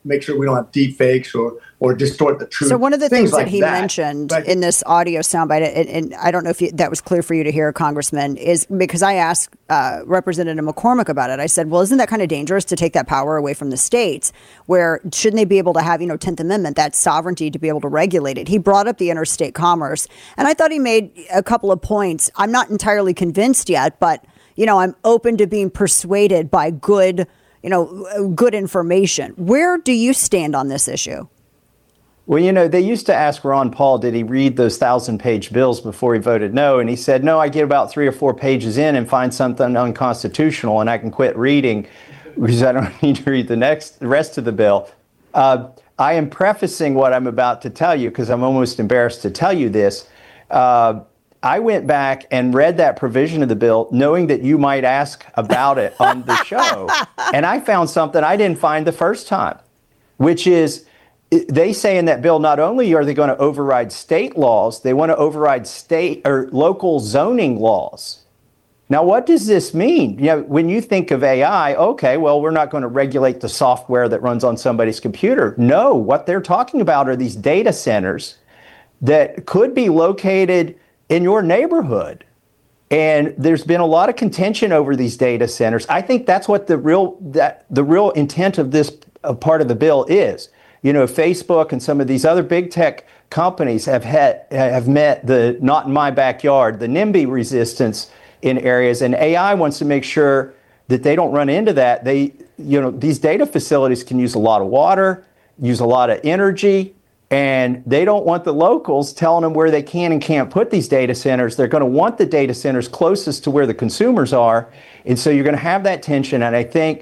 make sure we don't have deep fakes or distort the truth. So one of the things like that he mentioned in this audio soundbite, and I don't know if that was clear for you to hear, Congressman, is because I asked Representative McCormick about it. I said, well, isn't that kind of dangerous to take that power away from the states? Where shouldn't they be able to have, 10th Amendment, that sovereignty to be able to regulate it? He brought up the interstate commerce, and I thought he made a couple of points. I'm not entirely convinced yet, but, I'm open to being persuaded by good information. Where do you stand on this issue? Well, they used to ask Ron Paul, did he read those 1,000-page bills before he voted no? And he said, no, I get about 3 or 4 pages in and find something unconstitutional and I can quit reading because I don't need to read the rest of the bill. I am prefacing what I'm about to tell you because I'm almost embarrassed to tell you this. I went back and read that provision of the bill knowing that you might ask about it on the show. And I found something I didn't find the first time, which is they say in that bill, not only are they going to override state laws, they want to override state or local zoning laws. Now, what does this mean? When you think of AI, okay, well, we're not going to regulate the software that runs on somebody's computer. No, what they're talking about are these data centers that could be located in your neighborhood. And there's been a lot of contention over these data centers. I think that's what the real intent of this part of the bill is. Facebook and some of these other big tech companies have met the not in my backyard, the NIMBY resistance in areas, and AI wants to make sure that they don't run into that. These data facilities can use a lot of water, use a lot of energy, and they don't want the locals telling them where they can and can't put these data centers. They're going to want the data centers closest to where the consumers are. And so you're going to have that tension. And I think,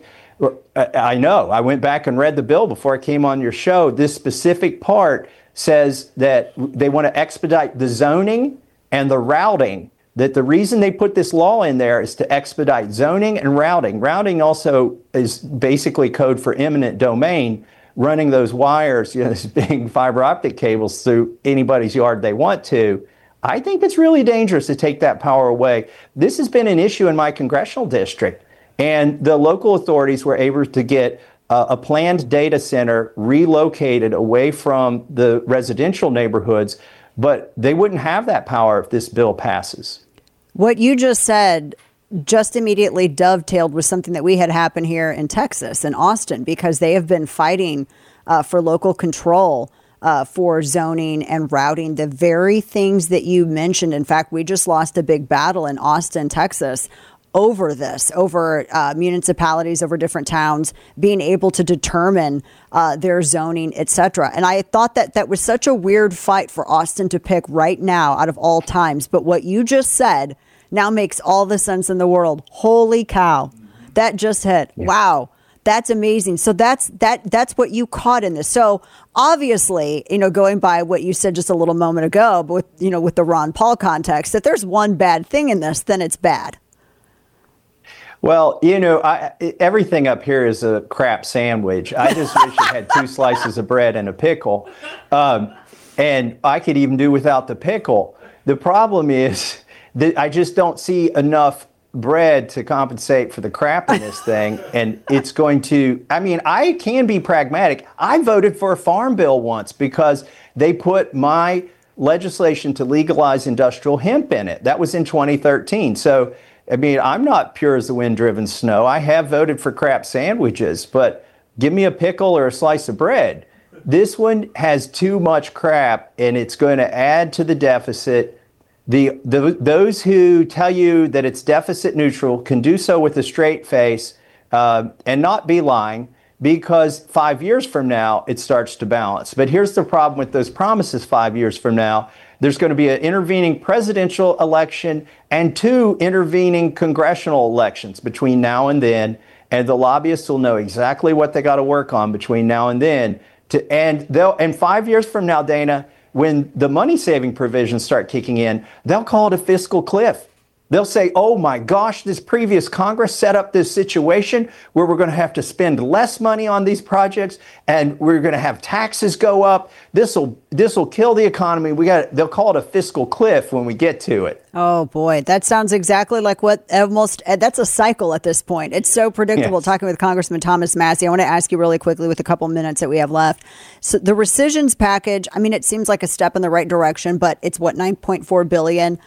I know, I went back and read the bill before I came on your show. This specific part says that they want to expedite the zoning and the routing, that the reason they put this law in there is to expedite zoning and routing. Routing also is basically code for eminent domain, running those wires, these big fiber optic cables through anybody's yard they want to. I think it's really dangerous to take that power away. This has been an issue in my congressional district, and the local authorities were able to get a planned data center relocated away from the residential neighborhoods, but they wouldn't have that power if this bill passes. What you just said just immediately dovetailed with something that we had happen here in Texas, in Austin, because they have been fighting for local control for zoning and routing, the very things that you mentioned. In fact, we just lost a big battle in Austin, Texas, over this, over municipalities, over different towns being able to determine their zoning, et cetera. And I thought that was such a weird fight for Austin to pick right now out of all times. But what you just said now makes all the sense in the world. Holy cow. That just hit. Yeah. Wow. That's amazing. So that's what you caught in this. So obviously, going by what you said just a little moment ago, but with the Ron Paul context, that there's one bad thing in this, then it's bad. Well, everything up here is a crap sandwich. I just wish it had 2 slices of bread and a pickle. And I could even do without the pickle. The problem is that I just don't see enough bread to compensate for the crap in this thing. And it's going to, I can be pragmatic. I voted for a farm bill once because they put my legislation to legalize industrial hemp in it. That was in 2013. So, I'm not pure as the wind-driven snow. I have voted for crap sandwiches, but give me a pickle or a slice of bread. This one has too much crap, and it's going to add to the deficit. Those who tell you that it's deficit neutral can do so with a straight face and not be lying, because 5 years from now, it starts to balance. But here's the problem with those promises 5 years from now. There's going to be an intervening presidential election and 2 intervening congressional elections between now and then. And the lobbyists will know exactly what they got to work on between now and then. And 5 years from now, Dana, when the money-saving provisions start kicking in, they'll call it a fiscal cliff. They'll say, oh my gosh, this previous Congress set up this situation where we're going to have to spend less money on these projects and we're going to have taxes go up. This'll kill the economy. They'll call it a fiscal cliff when we get to it. Oh boy, that sounds exactly like that's a cycle at this point. It's so predictable. Yes. Talking with Congressman Thomas Massie, I want to ask you really quickly with a couple minutes that we have left. So the rescissions package, I mean, it seems like a step in the right direction, but it's what, $9.4 billion?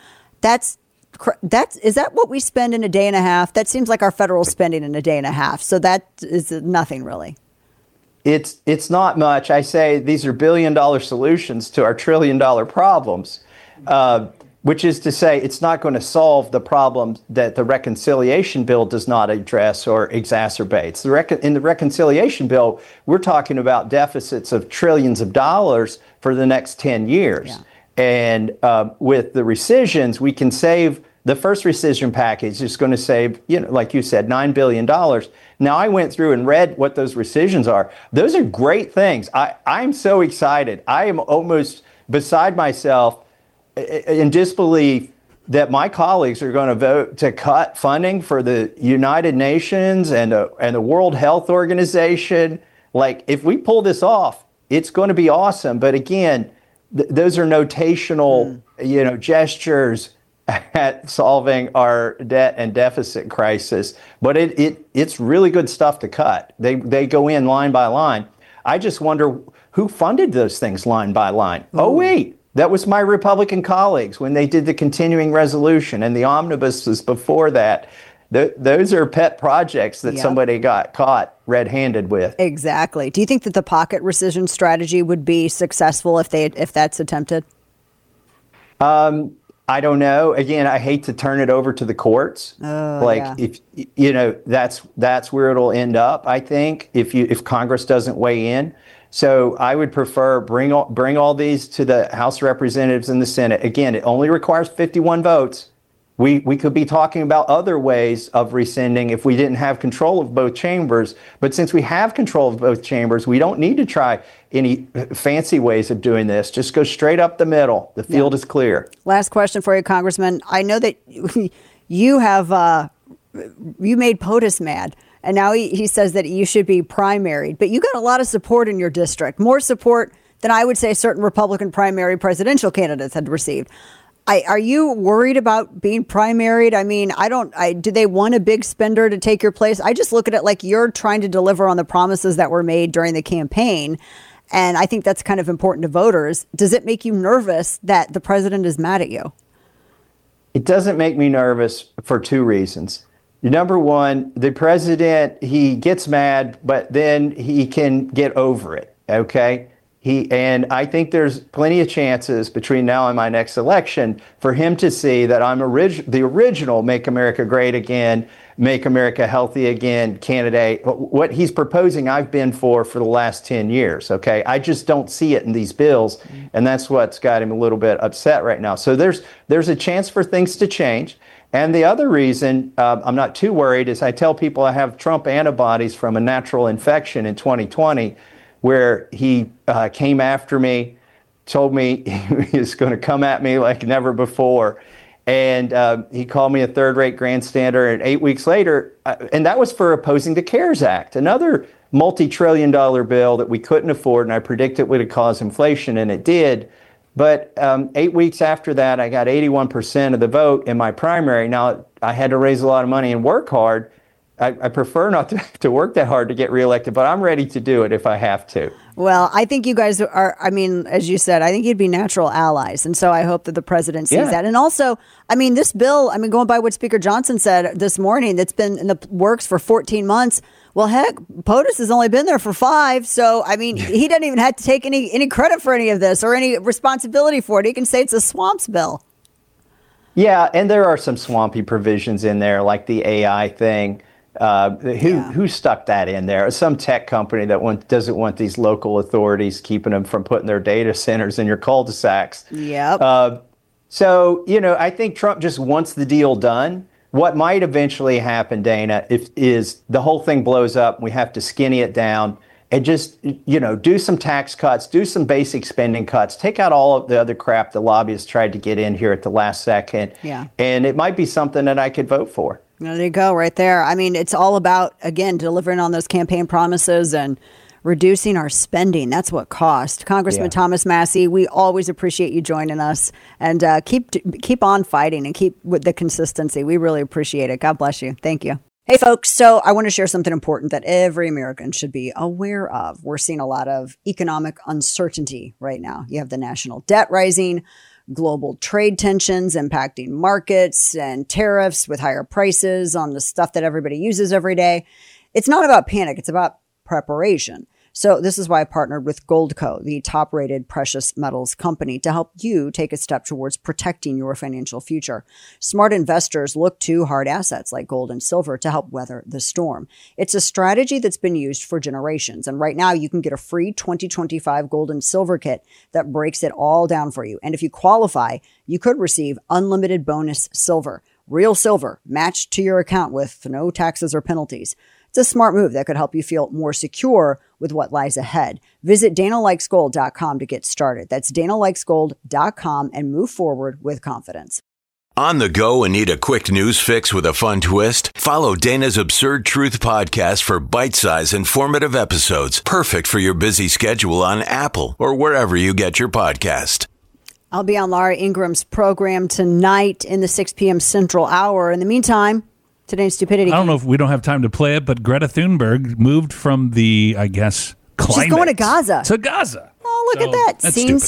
Is that what we spend in a day and a half? That seems like our federal spending in a day and a half. So that is nothing really. It's not much. I say these are billion-dollar solutions to our trillion-dollar problems, which is to say it's not going to solve the problems that the reconciliation bill does not address or exacerbates. In the reconciliation bill, we're talking about deficits of trillions of dollars for the next 10 years. Yeah. And with the rescissions, we can save. The first rescission package is going to save, like you said, $9 billion. Now, I went through and read what those rescissions are. Those are great things. I'm so excited. I am almost beside myself in disbelief that my colleagues are going to vote to cut funding for the United Nations and the World Health Organization. Like, if we pull this off, it's going to be awesome. But again, those are notational, gestures at solving our debt and deficit crisis. But it's really good stuff to cut. They go in line by line. I just wonder who funded those things line by line. Oh, wait, that was my Republican colleagues when they did the continuing resolution and the omnibuses before that. Those are pet projects that somebody got caught red-handed with. Exactly. Do you think that the pocket rescission strategy would be successful if that's attempted? I don't know. Again, I hate to turn it over to the courts. If that's where it'll end up. I think if Congress doesn't weigh in. So I would prefer bring all these to the House of Representatives and the Senate. Again, it only requires 51 votes. We could be talking about other ways of rescinding if we didn't have control of both chambers. But since we have control of both chambers, we don't need to try any fancy ways of doing this. Just go straight up the middle. The field is clear. Last question for you, Congressman. I know that you have you made POTUS mad. And now he says that you should be primaried. But you got a lot of support in your district, more support than I would say certain Republican primary presidential candidates had received. Are you worried about being primaried? I mean, do they want a big spender to take your place? I just look at it like you're trying to deliver on the promises that were made during the campaign. And I think that's kind of important to voters. Does it make you nervous that the president is mad at you? It doesn't make me nervous for two reasons. Number one, the president, he gets mad, but then he can get over it. Okay. And I think there's plenty of chances between now and my next election for him to see that I'm the original Make America Great Again, Make America Healthy Again candidate. What he's proposing, I've been for the last 10 years. Okay. I just don't see it in these bills. And that's what's got him a little bit upset right now. So there's a chance for things to change. And the other reason I'm not too worried is I tell people I have Trump antibodies from a natural infection in 2020 where he came after me, told me he was going to come at me like never before. And he called me a third-rate grandstander. And 8 weeks later, and that was for opposing the CARES Act, another multi-trillion-dollar bill that we couldn't afford. And I predicted it would cause inflation, and it did. But 8 weeks after that, I got 81% of the vote in my primary. Now, I had to raise a lot of money and work hard. I prefer not to work that hard to get reelected, but I'm ready to do it if I have to. Well, I think you guys are, I mean, as you said, I think you'd be natural allies. And so I hope that the president sees that. And also, I mean, this bill, I mean, going by what Speaker Johnson said this morning, that's been in the works for 14 months. Well, heck, POTUS has only been there for 5. So, I mean, he doesn't even have to take any credit for any of this or any responsibility for it. He can say it's a swamps bill. Yeah, and there are some swampy provisions in there, like the AI thing. Who stuck that in there? Some tech company that doesn't want these local authorities keeping them from putting their data centers in your cul-de-sacs. Yep. So, I think Trump just wants the deal done. What might eventually happen, Dana, is the whole thing blows up. We have to skinny it down. and just, do some tax cuts, do some basic spending cuts, take out all of the other crap the lobbyists tried to get in here at the last second. Yeah. And it might be something that I could vote for. There you go, right there. I mean, it's all about, again, delivering on those campaign promises and reducing our spending. That's what cost. Congressman Thomas Massie, we always appreciate you joining us, and keep on fighting and keep with the consistency. We really appreciate it. God bless you. Thank you. Hey, folks. So I want to share something important that every American should be aware of. We're seeing a lot of economic uncertainty right now. You have the national debt rising, global trade tensions impacting markets, and tariffs with higher prices on the stuff that everybody uses every day. It's not about panic. It's about preparation. So this is why I partnered with Goldco, the top-rated precious metals company, to help you take a step towards protecting your financial future. Smart investors look to hard assets like gold and silver to help weather the storm. It's a strategy that's been used for generations. And right now you can get a free 2025 gold and silver kit that breaks it all down for you. And if you qualify, you could receive unlimited bonus silver, real silver, matched to your account with no taxes or penalties. It's a smart move that could help you feel more secure with what lies ahead. Visit DanaLikesGold.com to get started. That's DanaLikesGold.com and move forward with confidence. On the go and need a quick news fix with a fun twist? Follow Dana's Absurd Truth podcast for bite-sized informative episodes, perfect for your busy schedule on Apple or wherever you get your podcast. I'll be on Laura Ingram's program tonight in the 6 p.m. Central Hour. In the meantime, today's stupidity. I don't know if we don't have time to play it, but Greta Thunberg moved from the, I guess, climate. She's going to Gaza. To Gaza. Oh, look at that.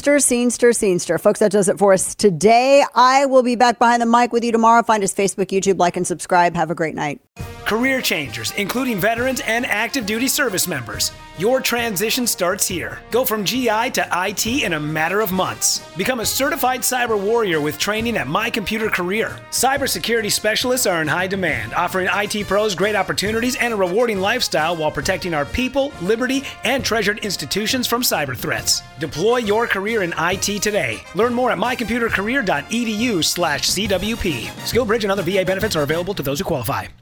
Scenester. Folks, that does it for us today. I will be back behind the mic with you tomorrow. Find us Facebook, YouTube, like, and subscribe. Have a great night. Career changers, including veterans and active duty service members. Your transition starts here. Go from GI to IT in a matter of months. Become a certified cyber warrior with training at My Computer Career. Cybersecurity specialists are in high demand, offering IT pros great opportunities and a rewarding lifestyle while protecting our people, liberty, and treasured institutions from cyber threats. Deploy your career in IT today. Learn more at mycomputercareer.edu/CWP. SkillBridge and other VA benefits are available to those who qualify.